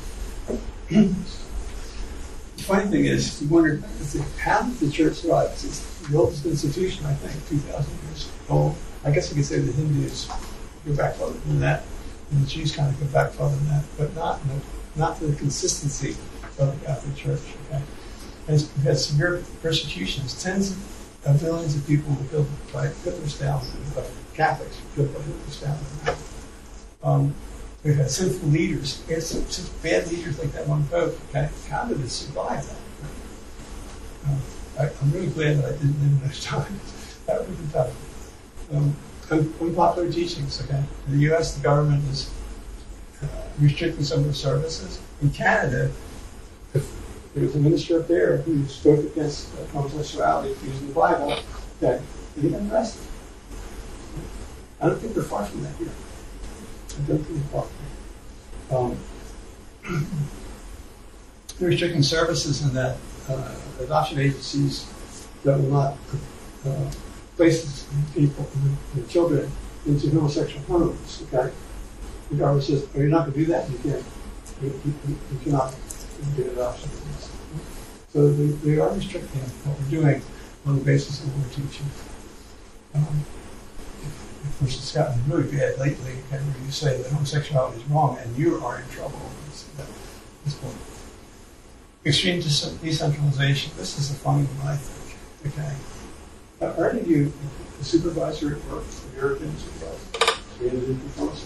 the funny thing is, you wonder, how did the church survive? It's the oldest institution, I think, two thousand years old. I guess you could say the Hindus go back farther than that, and the Jews kind of go back farther than that, but not in the, not to the consistency of the Catholic Church. Okay, and it's had severe persecutions. Tens of millions of people were killed by Hitler's Stalin, uh, Catholics were killed by Hitler's Stalin. Um, we've had sinful leaders. We had some, some bad leaders like that one Pope. Okay, how did it survive that? Um, I, I'm really glad that I didn't live in those times. That would have been tough. Um, unpopular teachings, okay? In the U S, the government is uh, restricting some of the services. In Canada, if there was a minister up there who spoke against uh, homosexuality using the Bible, okay, and he got arrested. I don't think they're far from that here. I don't think they're far from that. Um, they're restricting services in that uh, adoption agencies that will not uh, place people, the children, into homosexual homes. Okay, the government says, "Oh, you're not going to do that. You can't. You, you, you cannot get adoption." So they, they are restricting what we're doing on the basis of what we're teaching. Um, of course, it's gotten really bad lately. Okay, where you say that homosexuality is wrong and you are in trouble. At this point. Extreme decentralization. This is a funny one, I think. Okay. Uh, are any of you the supervisor at work, the American supervisor? Do you have any performance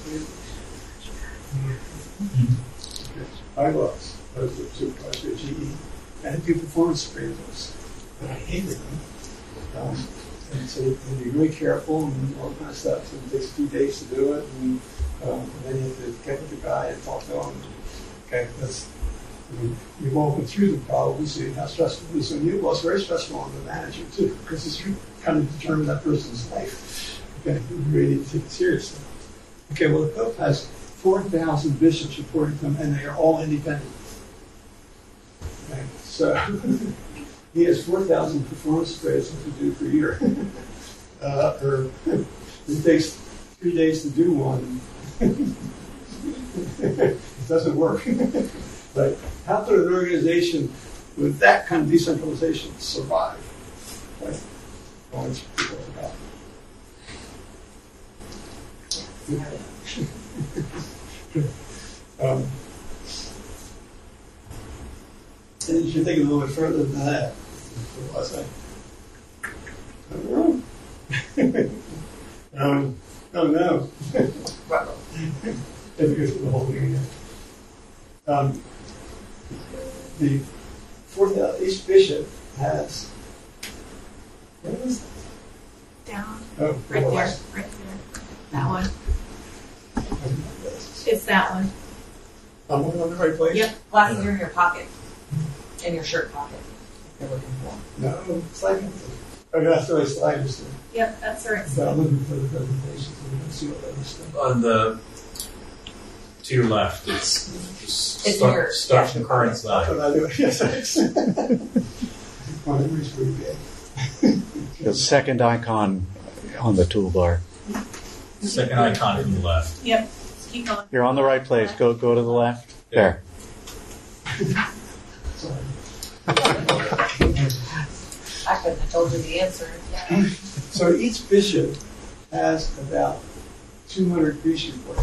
appraisals? Okay. I was. I was the supervisor at G E. I had to do performance appraisals, and I hated them. Um, and so and be really careful and all kind of stuff. So it takes a few days to do it, and, um, and then you have to get with the guy and talk to him. Okay, that's. I mean, you've all been through them probably, so you know how stressful it is on you. Well, it's very stressful on the manager too, because it's kind of determine that person's life. Okay, you really need to take it seriously. Okay, well, the Pope has four thousand bishops reporting to him, and they are all independent. Okay, so he has four thousand performance appraisals to do per year. uh, or it takes three days to do one. It doesn't work. But how could an organization with that kind of decentralization survive? Right? Well, it's people about. um, and you should think a little bit further than that. What was I? I don't know. um, oh no. If it goes through the whole thing again. Um, the fourth, each bishop has. What is that? Down. Oh, Right there. Right there. That one. It's that one. I'm on the right place? Yep. Glasses are in your pocket. In your shirt pocket. If you're looking for them. No, it's like. Okay, that's the way sliders do. Yep, that's where it's. But I'm looking for the presentation so we can see what that is. On the to your left, it's just It's start, your- start yeah. the current That's slide. what I do. Yes, thanks. My memory's pretty bad. The second icon on the toolbar. Second icon from the left. Yep. Keep going. You're on the right place. Go go to the left. There. Sorry. I couldn't have told you the answer. So each bishop has about two hundred priest reports.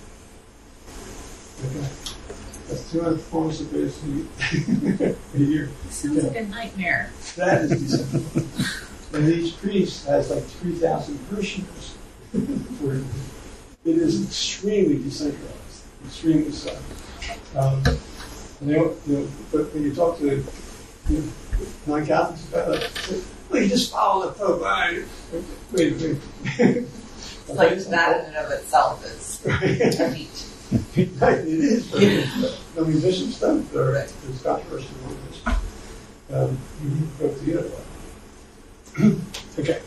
Okay. That's two hundred performance appraisals a year. This sounds like a nightmare. That is decentralized. And each priest has like three thousand parishioners. For- It is extremely decentralized, extremely so. Um, and they, don't- you know, but when you talk to you know, non-Catholics about it, they say, well, you just follow the Pope. Right? Wait, wait. It's like that in and of itself is a feat. Right, it is. But I mean, bishops don't. They're, There's controversy among bishops. Um, you need to go to the other one. Okay.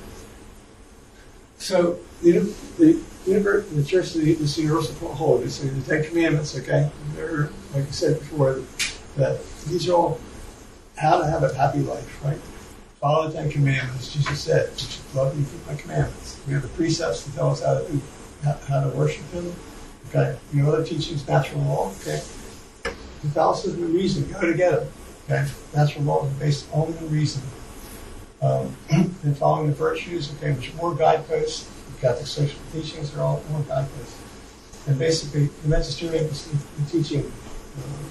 So the the universe, the church is the universal whole. It's the Ten Commandments. Okay, they're like I said before that these are all how to have a happy life, right? Follow the Ten Commandments. Jesus said, "Love me, keep my commandments." We have the precepts to tell us how to how, how to worship Him. Okay, you know other teachings, natural law. Okay, Catholicism and reason go together. Okay, natural law is based only on reason. Um, and following the virtues, okay, which are more guideposts. The Catholic social teachings are all more guideposts. And basically, the magisterium is the, the teaching uh,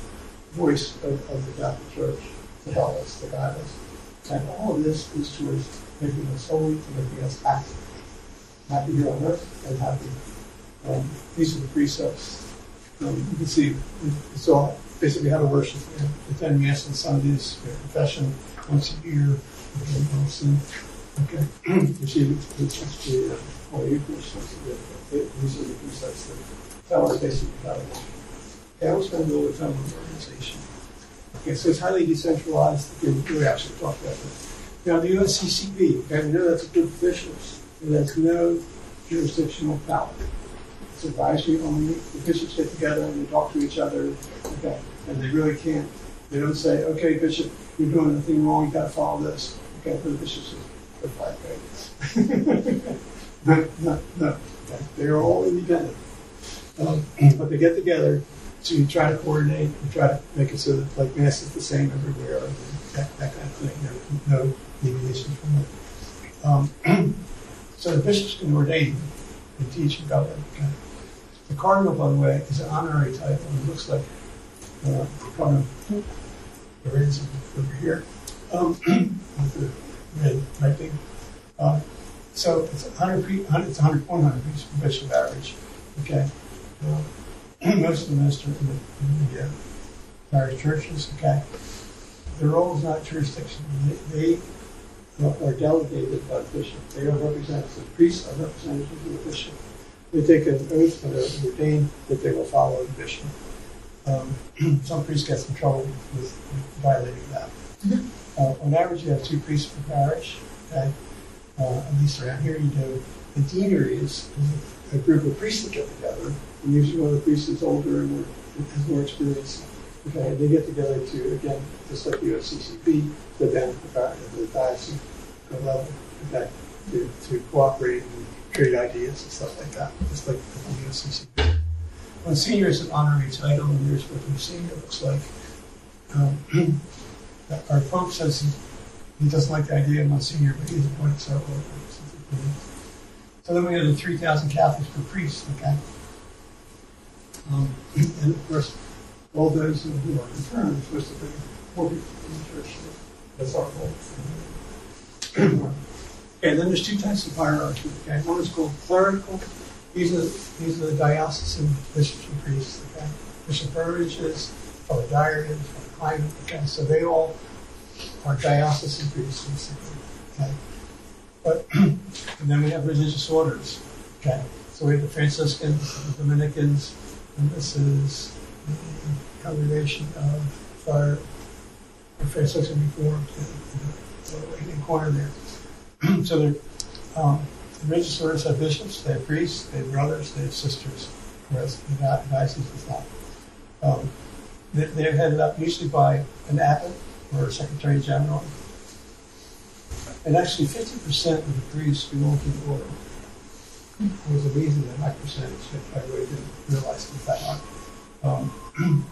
voice of, of the Catholic Church to help us, to guide us. And all of this is towards making us holy, to making us happy. Happy here on earth and happy. Um, these are the precepts. Um, you can see it's all basically how to worship. You know, the ten Mass on Sundays, you know, confession once a year. Okay, sin. Okay. You see the, the, the uh, Holy Eucharist. These are the precepts that tell us basically how to worship. Okay, I will spend a little time on the organization. Okay, so it's highly decentralized. Okay, we actually talked about that. Now, the U S C C B, okay, we know that's a group of officials. It has no jurisdictional power. It's advisory only. The bishops get together and they talk to each other. Okay, and they really can't. They don't say, "Okay, Bishop, you're doing anything wrong. You got to follow this." Okay, for the bishops, they're five guys. no, no, no. Okay. They're all independent, um, but they get together to try to coordinate and try to make it so that like Mass is the same everywhere. And that, that kind of thing. No, no deviation from it. Um, so the bishops can ordain and teach and govern. Okay. The cardinal, by the way, is an honorary title. It looks like uh, cardinal. There is over here um, with the red piping. Um, so it's one hundred, it's one hundred, one hundred bishop average. Okay. Uh, most of the minister in the, in the uh, parish churches. Okay. Their role is not jurisdiction. They, they uh, are delegated by the bishop. They are representatives. The priests are representatives of the bishop. They take an oath and are ordained that they will follow the bishop. Um, some priests get in trouble with violating that. Uh, on average, you have two priests per parish. Okay, uh, at least around here you do. The deanery is a group of priests that get together, and usually one of the priests is older and more, has more experience. Okay, they get together to, again, just like the U S C C P, go down to the, the diocese level, okay, to, to cooperate and trade ideas and stuff like that, just like the U S C C P. Monsignor is an honorary title, and here's what Monsignor looks like. Um, our Pope says he, he doesn't like the idea of Monsignor, but he's appointed several of them. So then we have the three thousand Catholics per priest, okay? Um, and of course, all those who are confirmed are supposed to bring more people in the church. That's our goal. Okay, then there's two types of hierarchy, okay? One is called clerical. These are, these are the diocesan bishops and priests, okay? Bishop Burridges, Father Diaries, Father Kleiman, okay? So they all are diocesan priests, basically, okay? But, and then we have religious orders, okay? So we have the Franciscans, the Dominicans, and this is the congregation of our Franciscan Reformed, the right-hand corner there. So they're, um, the religious orders have bishops, they have priests, they have brothers, they have sisters, whereas the diocese is not. Um, they, they're headed up usually by an abbot or a secretary general. And actually fifty percent of the priests belong to the order. It was amazing that high percentage. I really didn't realize it was that high. Um,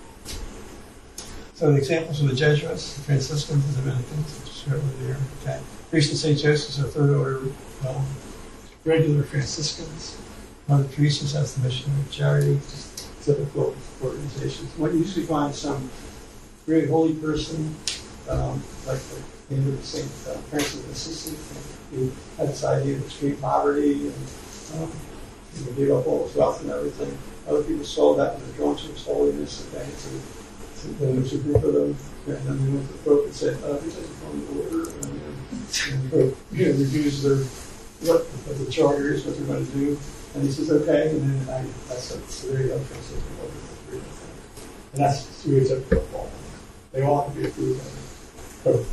so the examples of the Jesuits, the Franciscans, the Dominicans, which is over there. Okay. Priests of Saint Joseph's are third order um, regular Franciscans. Mother Teresa's has the Mission of Charity, just typical organizations. What you usually find some very holy person, um, like the name of Saint uh, Francis of Assisi, who had this idea of extreme poverty and um, you know, gave up all his wealth and everything. Other people saw that and were drawn to his holiness. Okay, so, so then there was a group of them, and then they went to the Pope and said, "Oh, this isn't from the order," and, and the Pope, you know, reviews their what the charter is, what they're going to do, and he says, "Okay," and then I, that's a, so there you go, Francis, and that's stereotypical fall. They all have to be approved by the Pope.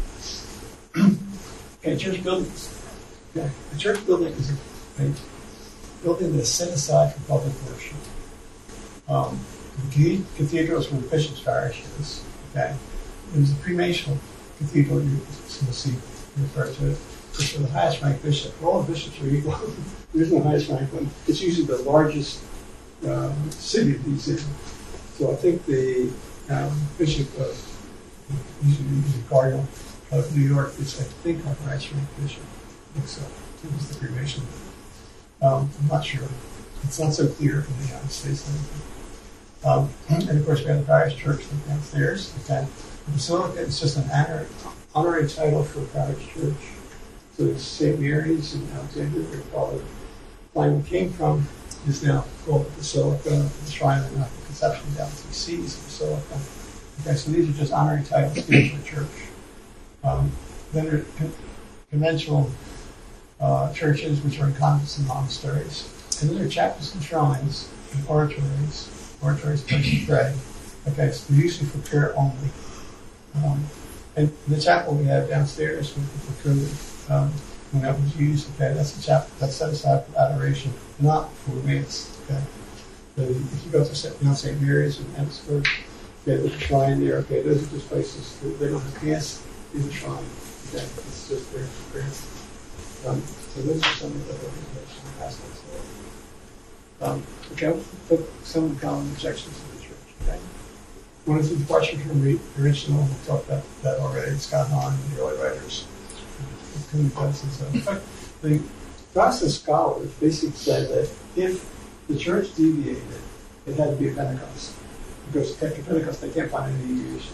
Okay, church buildings. Okay, a church building is a, a building that's set aside for public worship. Um, the cathedral is where the bishop's parish is. Okay, there's a prematial cathedral. You will see referred to it. It's for the highest ranked bishop. All the bishops are equal. There's no highest ranked one. It's usually the largest um, city that he's in. So I think the um, bishop of usually the cardinal of New York is, I think, our highest ranked bishop. I think so. It was the cremation. Um, I'm not sure. It's not so clear in the United States. Um, and of course, we have the parish church downstairs. Okay. The basilica is just an honorary, honorary title for a parish church. So it's Saint Mary's in Alexandria, where Father Kleiman came from, is now called the Basilica, the Shrine of the Conception down to the Seas of Basilica. Okay, so these are just honorary titles given to the church. Um, then there are con- conventional uh, churches, which are in convents and monasteries. And then there are chapels and shrines and oratories. Oratories, places to pray. Okay, so they're usually for prayer only. Um, and the chapel we have downstairs with the food, um, when that was used, okay, that's a chapel that's set aside for adoration, not for mass. Okay, so if you go to Saint You know, Saint Mary's in Emmitsburg, okay, there's a shrine there. Okay, those are just places that they don't have mass in the shrine. Okay, it's just there for prayer. Um, so those are some of the organization aspects of it. Um, okay, but some of the common objections to the church. Okay, one is the departure from the original. We talked about that already. Scott Hahn and the early writers. In fact, the Protestant scholars basically said that if the church deviated, it had to be a Pentecost. Because after Pentecost, they can't find any deviations.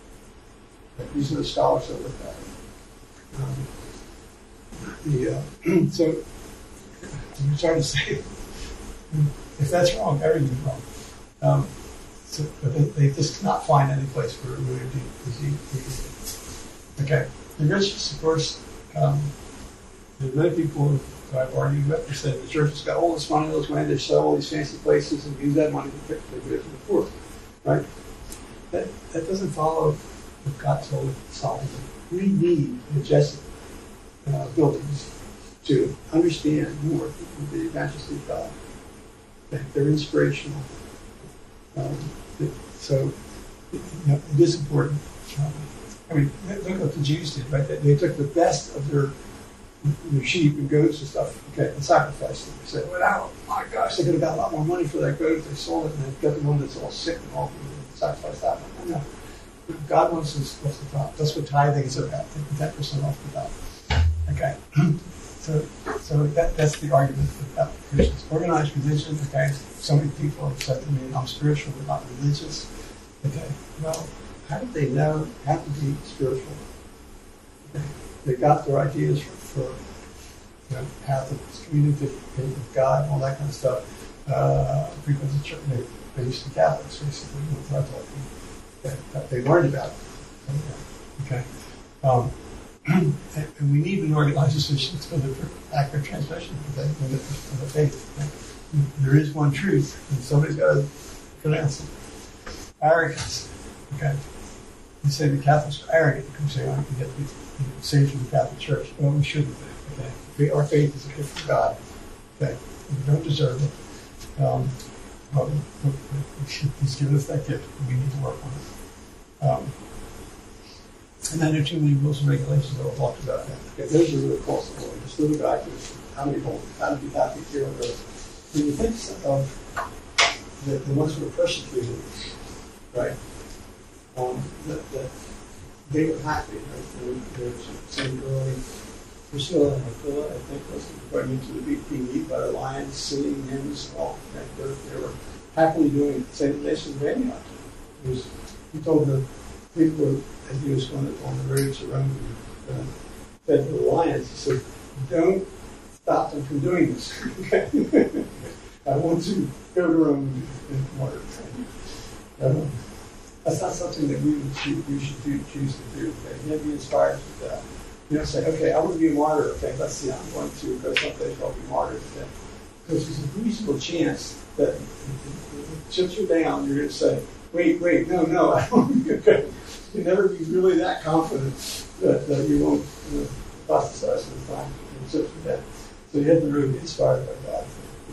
But these are the scholars that looked at it. Um, the, uh, so, I'm trying to say, if that's wrong, everything's wrong. Um, so, but they, they just cannot find any place where it really deep disease. Okay, the richest, of course, Um, there's many people who I've argued with who said the church has got all this money, all this money, they sell all these fancy places and use that money to pick the good and the poor, right? That, that doesn't follow what God told Solomon. We need majestic uh, buildings to understand more the majesty of God. They're inspirational. Um, so you know, it is important. Um, I mean, look at what the Jews did, right? They, they took the best of their, their sheep and goats and stuff, okay, and sacrificed them. They said, "Wow, my gosh, they could have got a lot more money for that goat if they sold it, and they got the one that's all sick and all, and sacrificed that one." No, God wants us what's the top. That's what tithing is about. Taking ten percent off the top. Okay. So, so that, that's the argument about Christians. Organized religion, okay, so many people have said to me, I'm spiritual but not religious. Okay, well, how did they know how to be spiritual? Okay. They got their ideas from, for you know, how to communicate with God and all that kind of stuff. Uh, because the church, they, they used to be Catholics, basically, what I told them. Okay. That they learned about it. Okay. Um, and we need an organization for the accurate transmission of the, of the, of the faith. Right? There is one truth, and somebody's got to pronounce it. Arrogance. Okay. You say the Catholics are arrogant. You can say, "I can get to be saved from the Catholic Church." Well, we shouldn't be. Okay. We, our faith is a gift from God. Okay. We don't deserve it. Um, but He's given us that gift, and we need to work on it. Um, And then there are too many rules and regulations that we'll talk about that. Okay, those are really possible. Just little guy how many holy, how to be happy here on earth. When you think of the, the ones who were persecuted, right? Um, that, that they were happy. Right? There, there was some girl, Priscilla and Aquila, I think, was going into the being eaten by the lions, singing hymns, and all. Right? They, were, they were happily doing it. Same nation of Antioch. He was. He told the people as he was going on the road to Rome and uh, fed the lions, he said, "Don't stop them from doing this." I want to go to Rome and martyr. Um, that's not something that we would choose, we should do, choose to do. Okay? You have to be inspired with that. You don't say, "Okay, I want to be a martyr." Okay, let's see, I'm going to go someplace I'll be martyred. Okay? Because there's a reasonable chance that if it chips you down, you're going to say, "Wait, wait, no, no, I don't." Okay. You never be really that confident that, that you won't you know, apostatize in time and sit for that. So you have to really be inspired by God.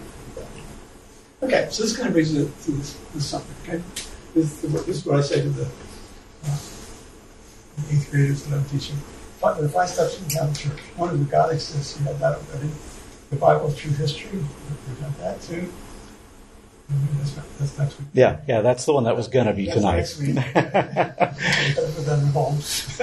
Okay, so this kind of brings it to this, this something. Okay, this, this is what I say to the uh, eighth graders that I'm teaching. There are five steps in the Catholic Church. One is that God exists. You have that already. The Bible is true history. You have that too. That's, that's next week. Yeah, yeah, that's the one that was going to be that's tonight. Next week. But then Holmes.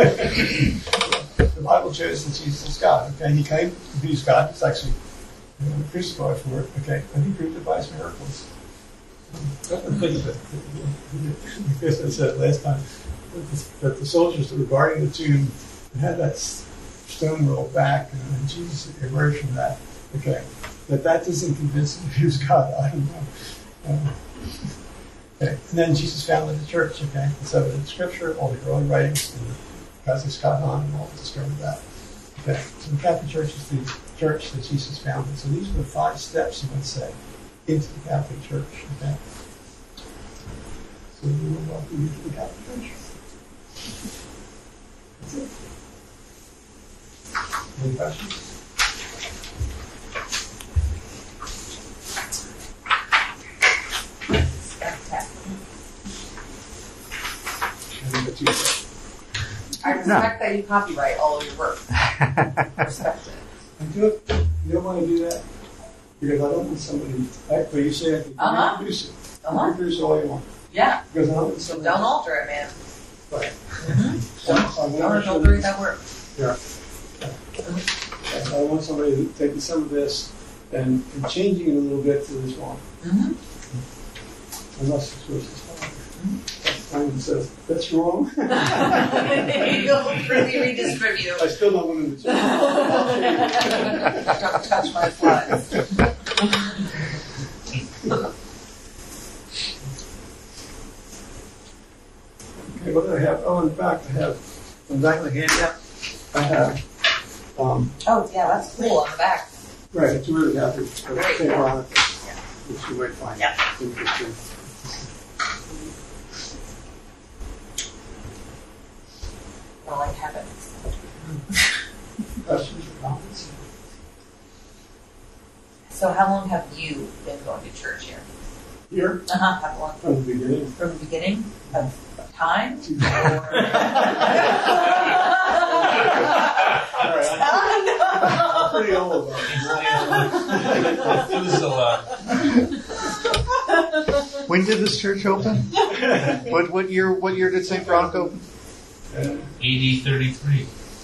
The Bible shows that Jesus is God. Okay, he came to be God. He's actually you know, crucified for it. Okay, and he proved it by his miracles. Don't think of it. Because I said last time that the soldiers that were guarding the tomb had that stone rolled back, and then Jesus emerged from that. Okay, but that doesn't convince him he was God. I don't know. Um, okay. And then Jesus founded the church, okay? It's evident in Scripture, all the early writings, and Catholics got on and all discovered that. Okay. So the Catholic Church is the church that Jesus founded. So these are the five steps, you would say, into the Catholic Church, okay? So we will welcome you to the Catholic Church. That's it. Any questions? I respect that you copyright all of your work. Respect it. I do it. You don't want to do that because I don't want somebody. Right? But you say I can Uh-huh. reproduce it. Uh-huh. Reproduce all you want Yeah. because I don't want somebody. Don't alter it, man. Right. Mm-hmm. So I want Don't to show alter them- that work. Yeah. I want somebody to take some of this and, and changing it a little bit to this one. Mm-hmm. Unless it's worth his father. Simon says, "That's wrong." You'll freely redistribute. I still don't want him to change. Don't touch my flies. Okay, what do I have? Oh, in fact, I have, from back of the handout, I have um, Um, Oh, yeah, that's cool on the back. right, it's really happy. Great. Saint Veronica, which you might find Yeah. interesting. Well, I haven't. Questions or comments? So how long have you been going to church here? Here, Uh-huh, how long? from the beginning. From the beginning of of time? All right, I'm pretty old. It was a lot. When did this church open? what what year? What year did Saint Veronica open? A D thirty-three.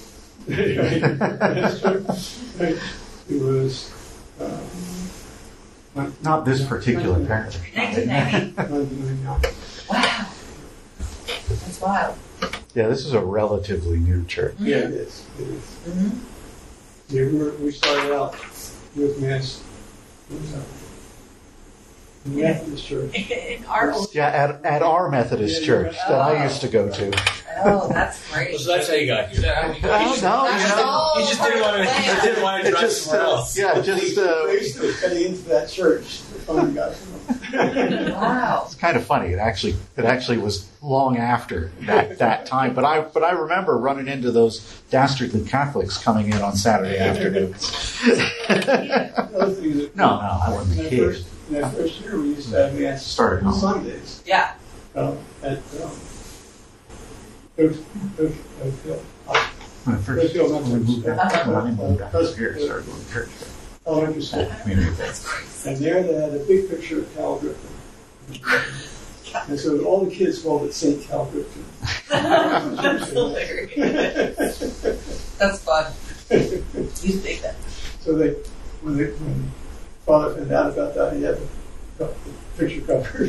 It was um, Not this particular parish. nineteen ninety. nineteen ninety-nine. Wow. That's wild. Yeah, this is a relatively new church. Yeah, it is. It is. Mm-hmm. Yeah, we, were, we started out with Mass. What was that? Methodist Church. In our old Yeah, at, at our Methodist Yeah, church yeah. that I used to go to. Oh, that's great. So that's how you got here. Well, no, you That's know, all You just didn't want to. part of the You didn't want to it drive just, somewhere uh, else. yeah, just, uh, Raised it, getting into that church. The fun guys. Wow. it's kind of funny. It actually, it actually was long after that, that time. But I, but I remember running into those dastardly Catholics coming in on Saturday afternoons. Another thing that- No, no, I wasn't a in that kid. first, in that first year, we used to have Mass Started on home. Sundays. Yeah. Um, at um, Oak, Oak, Oak Hill. When I first Hill when we moved out, Methodist. when I moved out here, I started going to church. Elementary school. Community. That's great. And there they had a big picture of Cal Griffin. And so all the kids called it Saint Cal Griffin. That's hilarious. That's fun. You think that. So they, when they, when Father found out about that, he had the, the picture covered.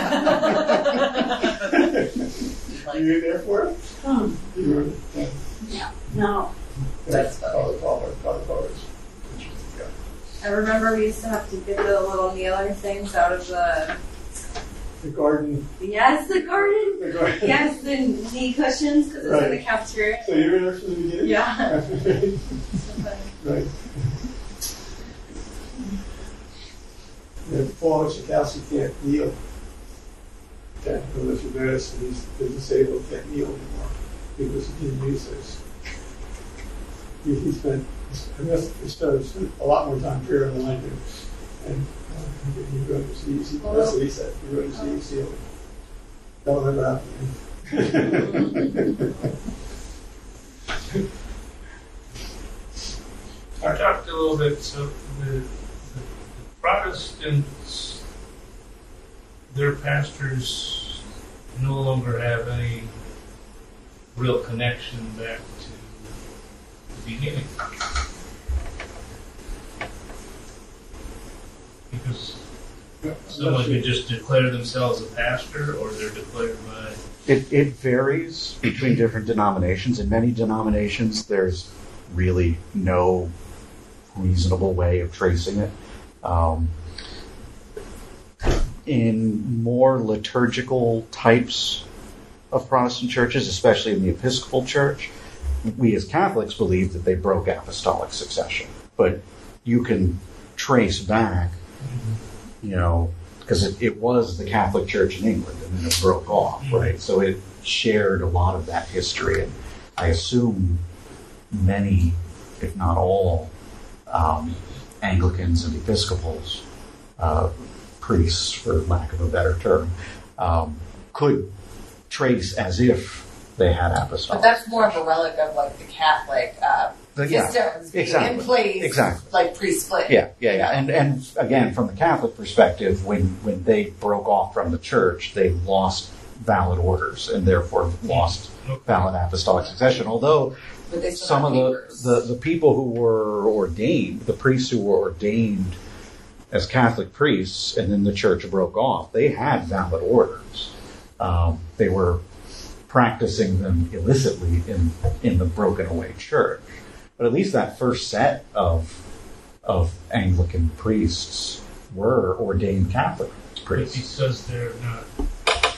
Were you there for it? Hmm. You were. Yeah. No. That's funny. Father, Father, Father, Father's picture. Yeah. I remember we used to have to get the little kneeler things out of the The garden. yes, the garden. The garden. Yes, the knee cushions because it's in Right. the cafeteria. So you were there from the beginning? Yeah. Right. The Paul Chakowski can't kneel. Yeah, I don't know if you noticed that he's the disabled can't kneel anymore because he didn't use those. He, he spent, I guess he spent a lot more time prayer than I do. And uh, he, he wrote his knees, he, that's what he said, he wrote his knees healed. That'll never happen to me. I talked a little bit, so the, the Protestants, their pastors no longer have any real connection back to the beginning. Because someone could just declare themselves a pastor, or they're declared by... It, it varies between different denominations. In many denominations, there's really no reasonable way of tracing it. Um, in more liturgical types of Protestant churches, especially in the Episcopal Church, we as Catholics believe that they broke apostolic succession. But you can trace back, you know, because it, it was the Catholic Church in England and then it broke off, right? So it shared a lot of that history. And I assume many, if not all, um, Anglicans and Episcopals, uh, priests, for lack of a better term, um, could trace as if they had But apostolic. that's more of a relic of like the Catholic uh, But yeah, systems being exactly. in place, Exactly. like pre-split. Yeah, yeah, yeah. And and again, from the Catholic perspective, when, when they broke off from the church, they lost valid orders and therefore lost valid apostolic succession. Although But they still some have of the, papers. the, the people who were ordained, the priests who were ordained as Catholic priests, and then the church broke off, they had valid orders. Um, they were practicing them illicitly in, in the broken away church. But at least that first set of of Anglican priests were ordained Catholic But priests. because they're not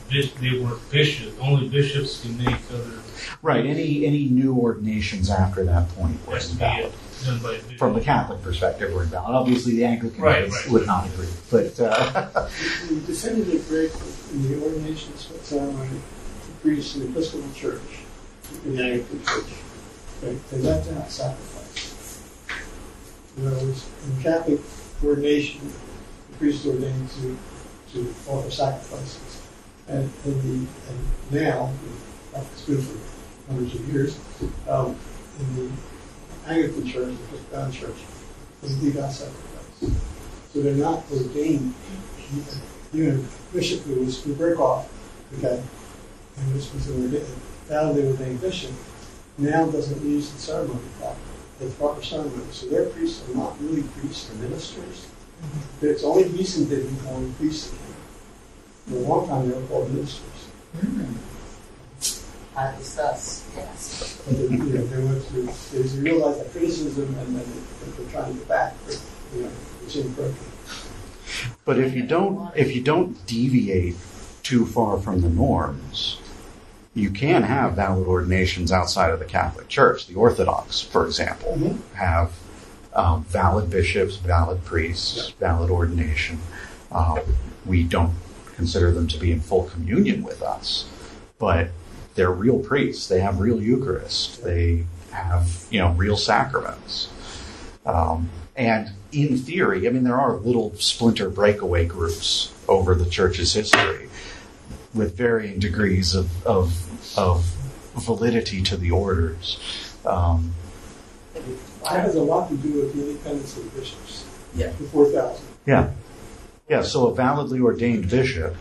bis- they weren't bishops. Only bishops can make other. Right. Any any new ordinations after that point were Has to be invalid. done by a bishop. From the Catholic perspective, were invalid. Obviously, the Anglican Right, ways right. would not agree. But uh, The definitive break in the ordination ceremony of priests in the Episcopal Church, in the Anglican Church, okay, they left out sacrifice. In other words, in Catholic ordination, the priest is ordained to, to offer sacrifices. And, in the, and now, it's been for hundreds of years, um, in the Anglican Church, the Presbyterian Church, they leave out sacrifice. So they're not ordained. Even a bishop who was who break off, okay, and was was a validly ordained bishop, now doesn't use the ceremony properly, the proper ceremony. So their priests are not really priests or ministers. Mm-hmm. It's only recent they've been called priests again. For a long time they were called ministers. Mm-hmm. I discuss, yes. But they, you know, they went through, they realized that criticism and then they, they're trying to get back, but, you know, it's inappropriate. but if you don't if you don't deviate too far from the norms, you can have valid ordinations outside of the Catholic Church. The Orthodox, for example, Mm-hmm. have um, valid bishops, valid priests, valid ordination. Uh, we don't consider them to be in full communion with us, but they're real priests. They have real Eucharist. They have, you know, real sacraments. Um, and in theory, I mean, there are little splinter breakaway groups over the Church's history with varying degrees of of, of validity to the orders. Um, That has a lot to do with the independence of the bishops. Yeah. The four thousand. yeah. Yeah, so a validly ordained bishop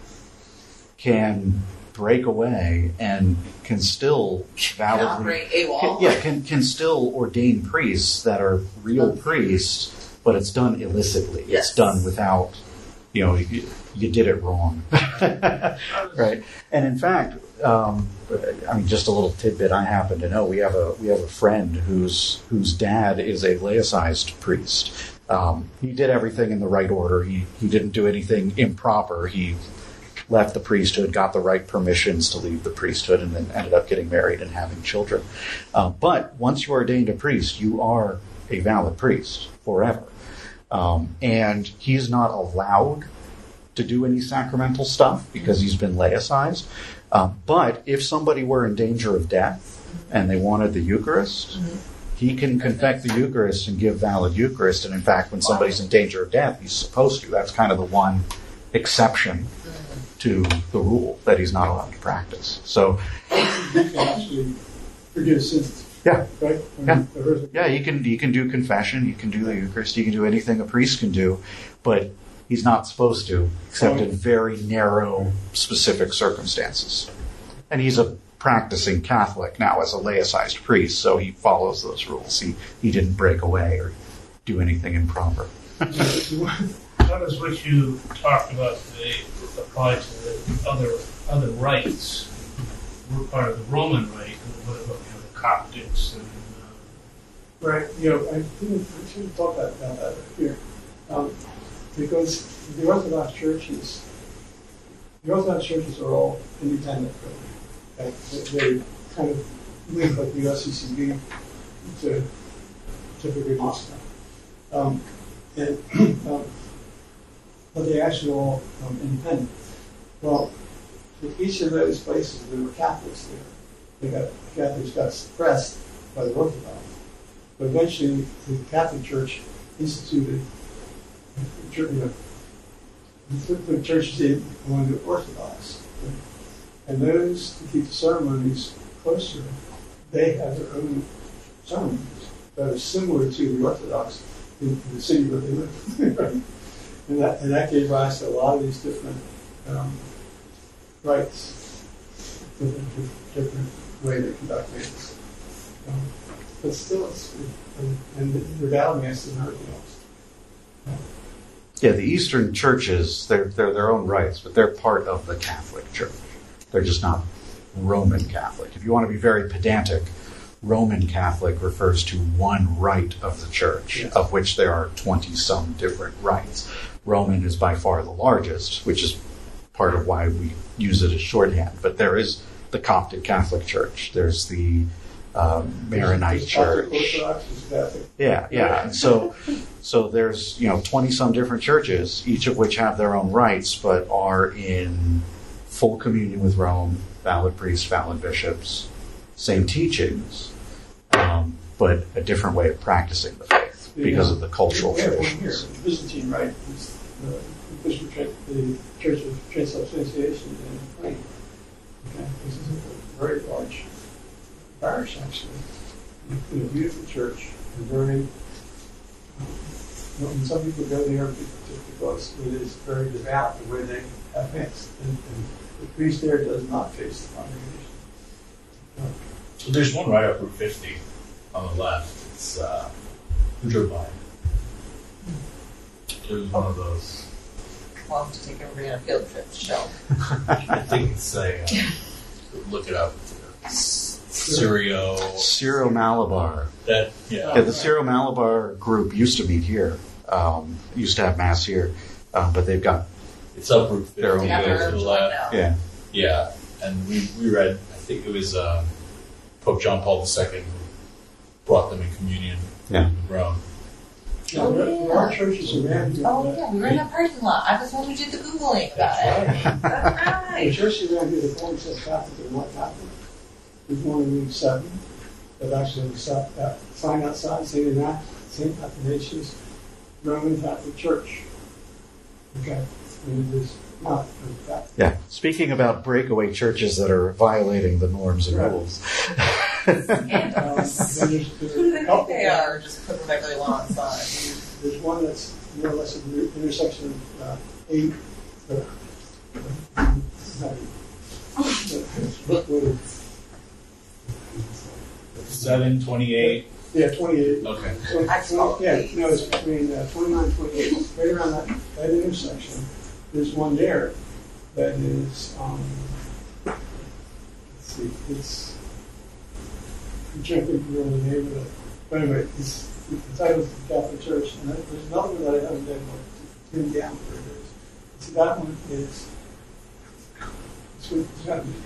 can break away and can still Not validly... break a wall. Can, yeah, can can still ordain priests that are real priests, but it's done illicitly. Yes. It's done without, you know, you, you did it wrong, right? And in fact, um, I mean, just a little tidbit I happen to know. We have a we have a friend whose whose dad is a laicized priest. Um, he did everything in the right order. He he didn't do anything improper. He left the priesthood, got the right permissions to leave the priesthood, and then ended up getting married and having children. Uh, but once you're ordained a priest, you are a valid priest forever. Um, and he's not allowed to do any sacramental stuff because he's been laicized. Uh, but if somebody were in danger of death and they wanted the Eucharist, he can confect the Eucharist and give valid Eucharist. And in fact, when somebody's in danger of death, he's supposed to. That's kind of the one exception to the rule that he's not allowed to practice. So, You can actually forgive sins, yeah, right? Yeah. The- yeah, you can you can do confession, you can do the Eucharist, you can do anything a priest can do, but he's not supposed to, except in very narrow, specific circumstances. And he's a practicing Catholic now as a laicized priest, so he follows those rules. He he didn't break away or do anything improper. How does what you talked about today apply to the other other rites? We're part of the Roman rite. What about, you know, the Coptics and uh, Right, you know, I didn't, I shouldn't talk about about that here. Um, because the Orthodox churches, the Orthodox churches are all independent, really. Okay? They, they kind of link like the S C C B to typically Moscow. Um, and, um, but they actually all um, independent. Well, with each of those places, there were Catholics there. They got, the Catholics got suppressed by the Orthodox. But eventually, the Catholic Church instituted, you know, the churches in among the Orthodox. And those who keep the ceremonies closer, they have their own ceremonies that are similar to the Orthodox in, in the city where they live. and, that, and that gave rise to a lot of these different um, rites, different, different way they conduct things. Um, but still, it's, and, and the regalia mass and everything else. Yeah, the Eastern churches, they're, they're their own rites, but they're part of the Catholic Church. They're just not Roman Catholic. If you want to be very pedantic, Roman Catholic refers to one rite of the church, Yes. of which there are twenty-some different rites. Roman is by far the largest, which is part of why we use it as shorthand. But there is the Coptic Catholic Church. There's the um, Maronite Church. Yeah, yeah. And so, so there's, you know, twenty some different churches, each of which have their own rites, but are in full communion with Rome, valid priests, valid bishops, same teachings, um, but a different way of practicing the faith because of the cultural we have one traditions. here, the Byzantine Rite, it's, uh, the, Bishop, the Church of Transubstantiation in Ukraine. Okay, this is a very large parish, actually. In a beautiful church, and very. Um, you know, and some people go there just because it is very devout the way they have mass, and, and the priest there does not face the congregation. No. So there's one right up Route fifty on the left. It's uh, who drove by? There's one of those. We'll have to take everybody on a field trip to show. I think it's a. Uh, look it up. Syrio. Syro-Malabar. That yeah. Yeah, the Syro-Malabar group used to meet here, um, used to have mass here, uh, but they've got It's up Route fifty. Their own Yeah, Yeah, they're to the urged left. right now. yeah. Yeah, and we, we read, I think it was um, Pope John Paul the Second who brought them in communion Yeah. with Rome. Now, there, there are churches around here. Oh that- yeah, we were in that parking lot. I was the one who did the Googling about That's it. That's The right. churches around here, they call themselves Catholic, they're not Catholic. There's one in Route seven that actually set that sign outside saying that Saint Athanasius Roman Catholic Church. Okay, and it is not a Catholic. Yeah. Speaking about breakaway churches that are violating the norms and Right. rules. Um, then there's, there's Who do they a couple think they are? Just put whatever they want on sign. There's one that's more or less at the intersection of uh, eight. Uh, uh, what would- Seven, twenty-eight. yeah, twenty-eight. Okay. twenty, I saw twenty, yeah, these. no, it's between uh, twenty-nine and twenty-eight. Right around that, that intersection, there's one there that is, um, let's see, it's, I'm trying to think of the name of it. But anyway, it's, the title is the Catholic Church, and then there's another one that I haven't been able to pin down where it is. So that one is, it's, it's got to be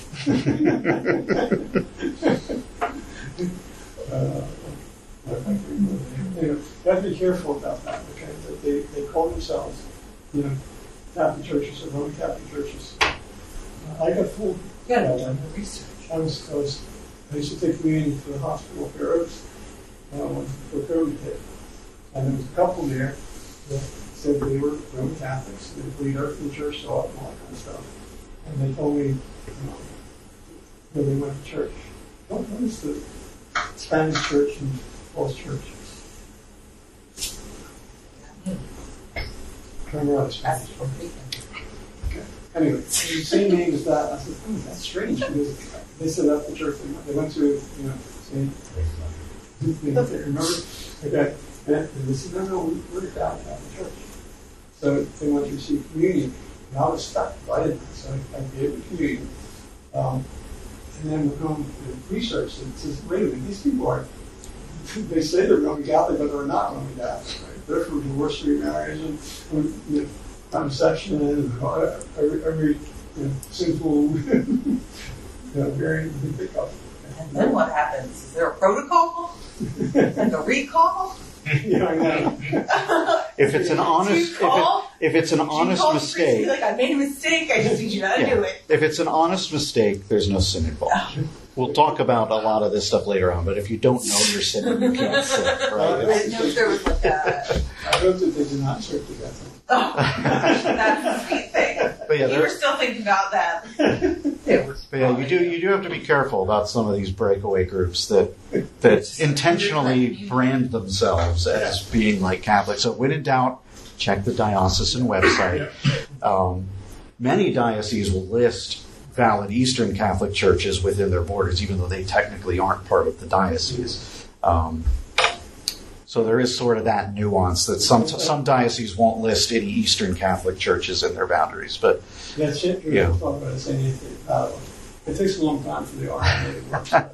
good. Uh, I think we will. Anyway, you have to be careful about that, okay? That they, they call themselves, you know, Catholic churches or Roman Catholic churches. Uh, I got fooled. Yeah, by no, them. the research. I was, I was, I used to take communion for the hospital of Fair Oaks uh, when for COVID hit. And there was a couple there that said they were Roman Catholics, they believed everything the church taught and all that kind of stuff. And they told me, you know, where they went to church. What, what is the Spanish church and false church? Trying to remember That's Spanish. what we think. Okay. Anyway, the same name as that. I said, oh, that's strange because they said that's the church they went. They went to, you know, Saint. You know, remember? Okay. And, and they said, no, no, we- we're the Catholic Church. So they went to receive communion. And I was stuck. I didn't. So I, I gave the communion. Um, and then went home and researched and says, wait a minute, these people are, they say they're Roman Catholic, but they're not Roman Catholic. Right? They're from divorce, remarriage, and you know, conception, and every, every you know, sinful, you know, very big couple. And then what happens? Is there a protocol? Like a recall? Yeah, I know. If it's an Do honest, you if, call? it, if it's an Do you honest call the priest and be mistake, like, I made a mistake. I just need you to undo Yeah. it. if it's an honest mistake, there's no sin involved. We'll talk about a lot of this stuff later on, but if you don't know you're sinning, you can't sin, right? I didn't know if there was like a. I hope that they did not serve together. Oh, that's a sweet thing. But yeah, You there- were still thinking about that. It was But yeah, you do you do have to be careful about some of these breakaway groups that that intentionally brand themselves as being like Catholic. So when in doubt, check the diocesan website. Um, many dioceses will list valid Eastern Catholic churches within their borders, even though they technically aren't part of the diocese. Um, so there is sort of that nuance that some some dioceses won't list any Eastern Catholic churches in their boundaries, but That's it. We're Yeah. going to talk about Saint Anthony of Padua. It takes a long time for the R N A to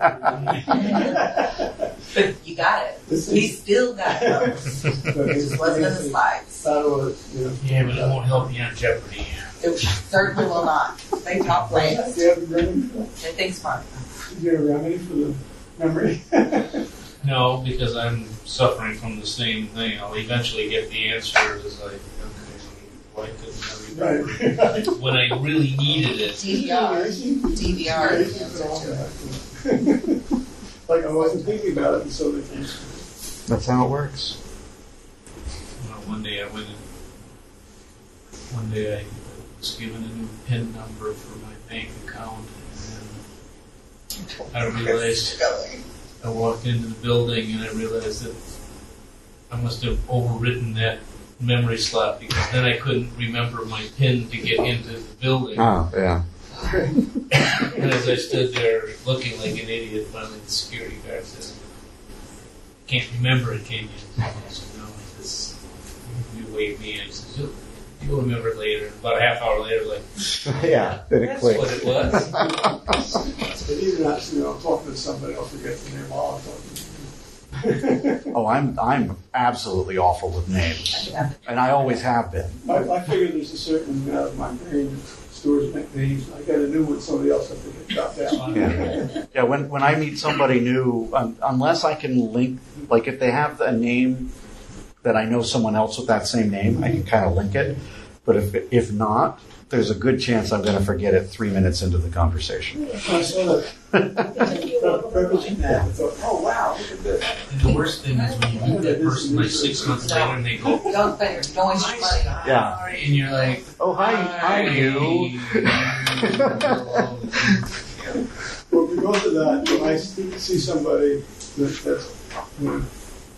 work. But you got it. This He is, still got it. but It just wasn't in the slides. Padua, you know, Yeah, but it won't help you on Jeopardy. It certainly will not. They talk fast. Do you have a remedy? They think smart. Do you have a remedy for the memory? No, because I'm suffering from the same thing. I'll eventually get the answer. It's like, okay, why couldn't I remember? Right. When I really needed it. D V R. D V R is the answer to it. Like I wasn't thinking about it, and so they came. That's how it works. Well, one day I went in, one day I was given a new PIN number for my bank account, and then I realized, I walked into the building and I realized that I must have overwritten that memory slot because then I couldn't remember my PIN to get into the building. Oh, yeah. And as I stood there looking like an idiot, finally the security guard said, "Can't remember it, can you?" I said, "No, this, you waved me." And he says, "You'll, you'll remember it later." About a half hour later, like, Yeah, then it that's clicked. what it was. But even actually, you know, I'm talking to somebody, I'll forget the name while I'm talking to you. Oh, I'm I'm absolutely awful with names, and I always have been. I, I figure there's a certain amount of my brain that stores names. I got a new one, somebody else has to get dropped out. Yeah, yeah. When when I meet somebody new, um, unless I can link, like if they have a name that I know someone else with that same name, I can kind of link it. But if if not, there's a good chance I'm going to forget it three minutes into the conversation. I saw that privilege map. I thought, oh wow, look at this. And the worst thing is when you meet that person like six months later and they go, Don't think, don't waste your money. Yeah. "Hi," and you're like, Oh, hi, hi, you. Well, because of that, when I see somebody that, that's, you know,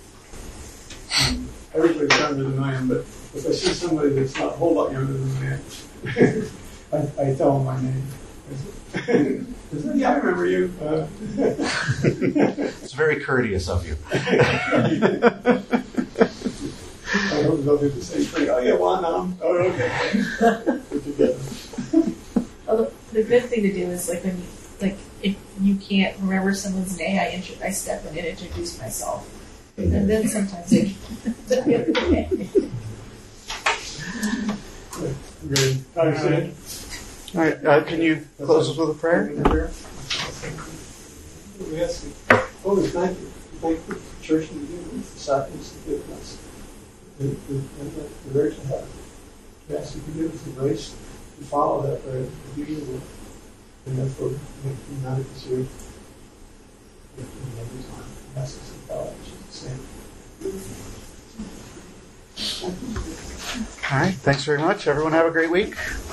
everybody's younger than I am, but if I see somebody that's not a whole lot younger than I am, I, I tell them my name. I say, yeah, I remember you. Uh, It's very courteous of you. I don't know if it's the same thing. Oh, yeah, well, no. Oh, okay. We're together. Although the good thing to do is like when you, like if you can't remember someone's name, I intro- I step in and introduce myself, and then sometimes I Good. All right, Sam. All right, uh, can you close us with a prayer? We ask you. Oh, thank you. Thank you for the church and the disciples that given us the, the, the, the very to have. We ask you to give us the grace to follow that way, to do your will, and therefore make united as you in every time. We ask us to follow in Jesus' name. All right, thanks very much. Everyone have a great week.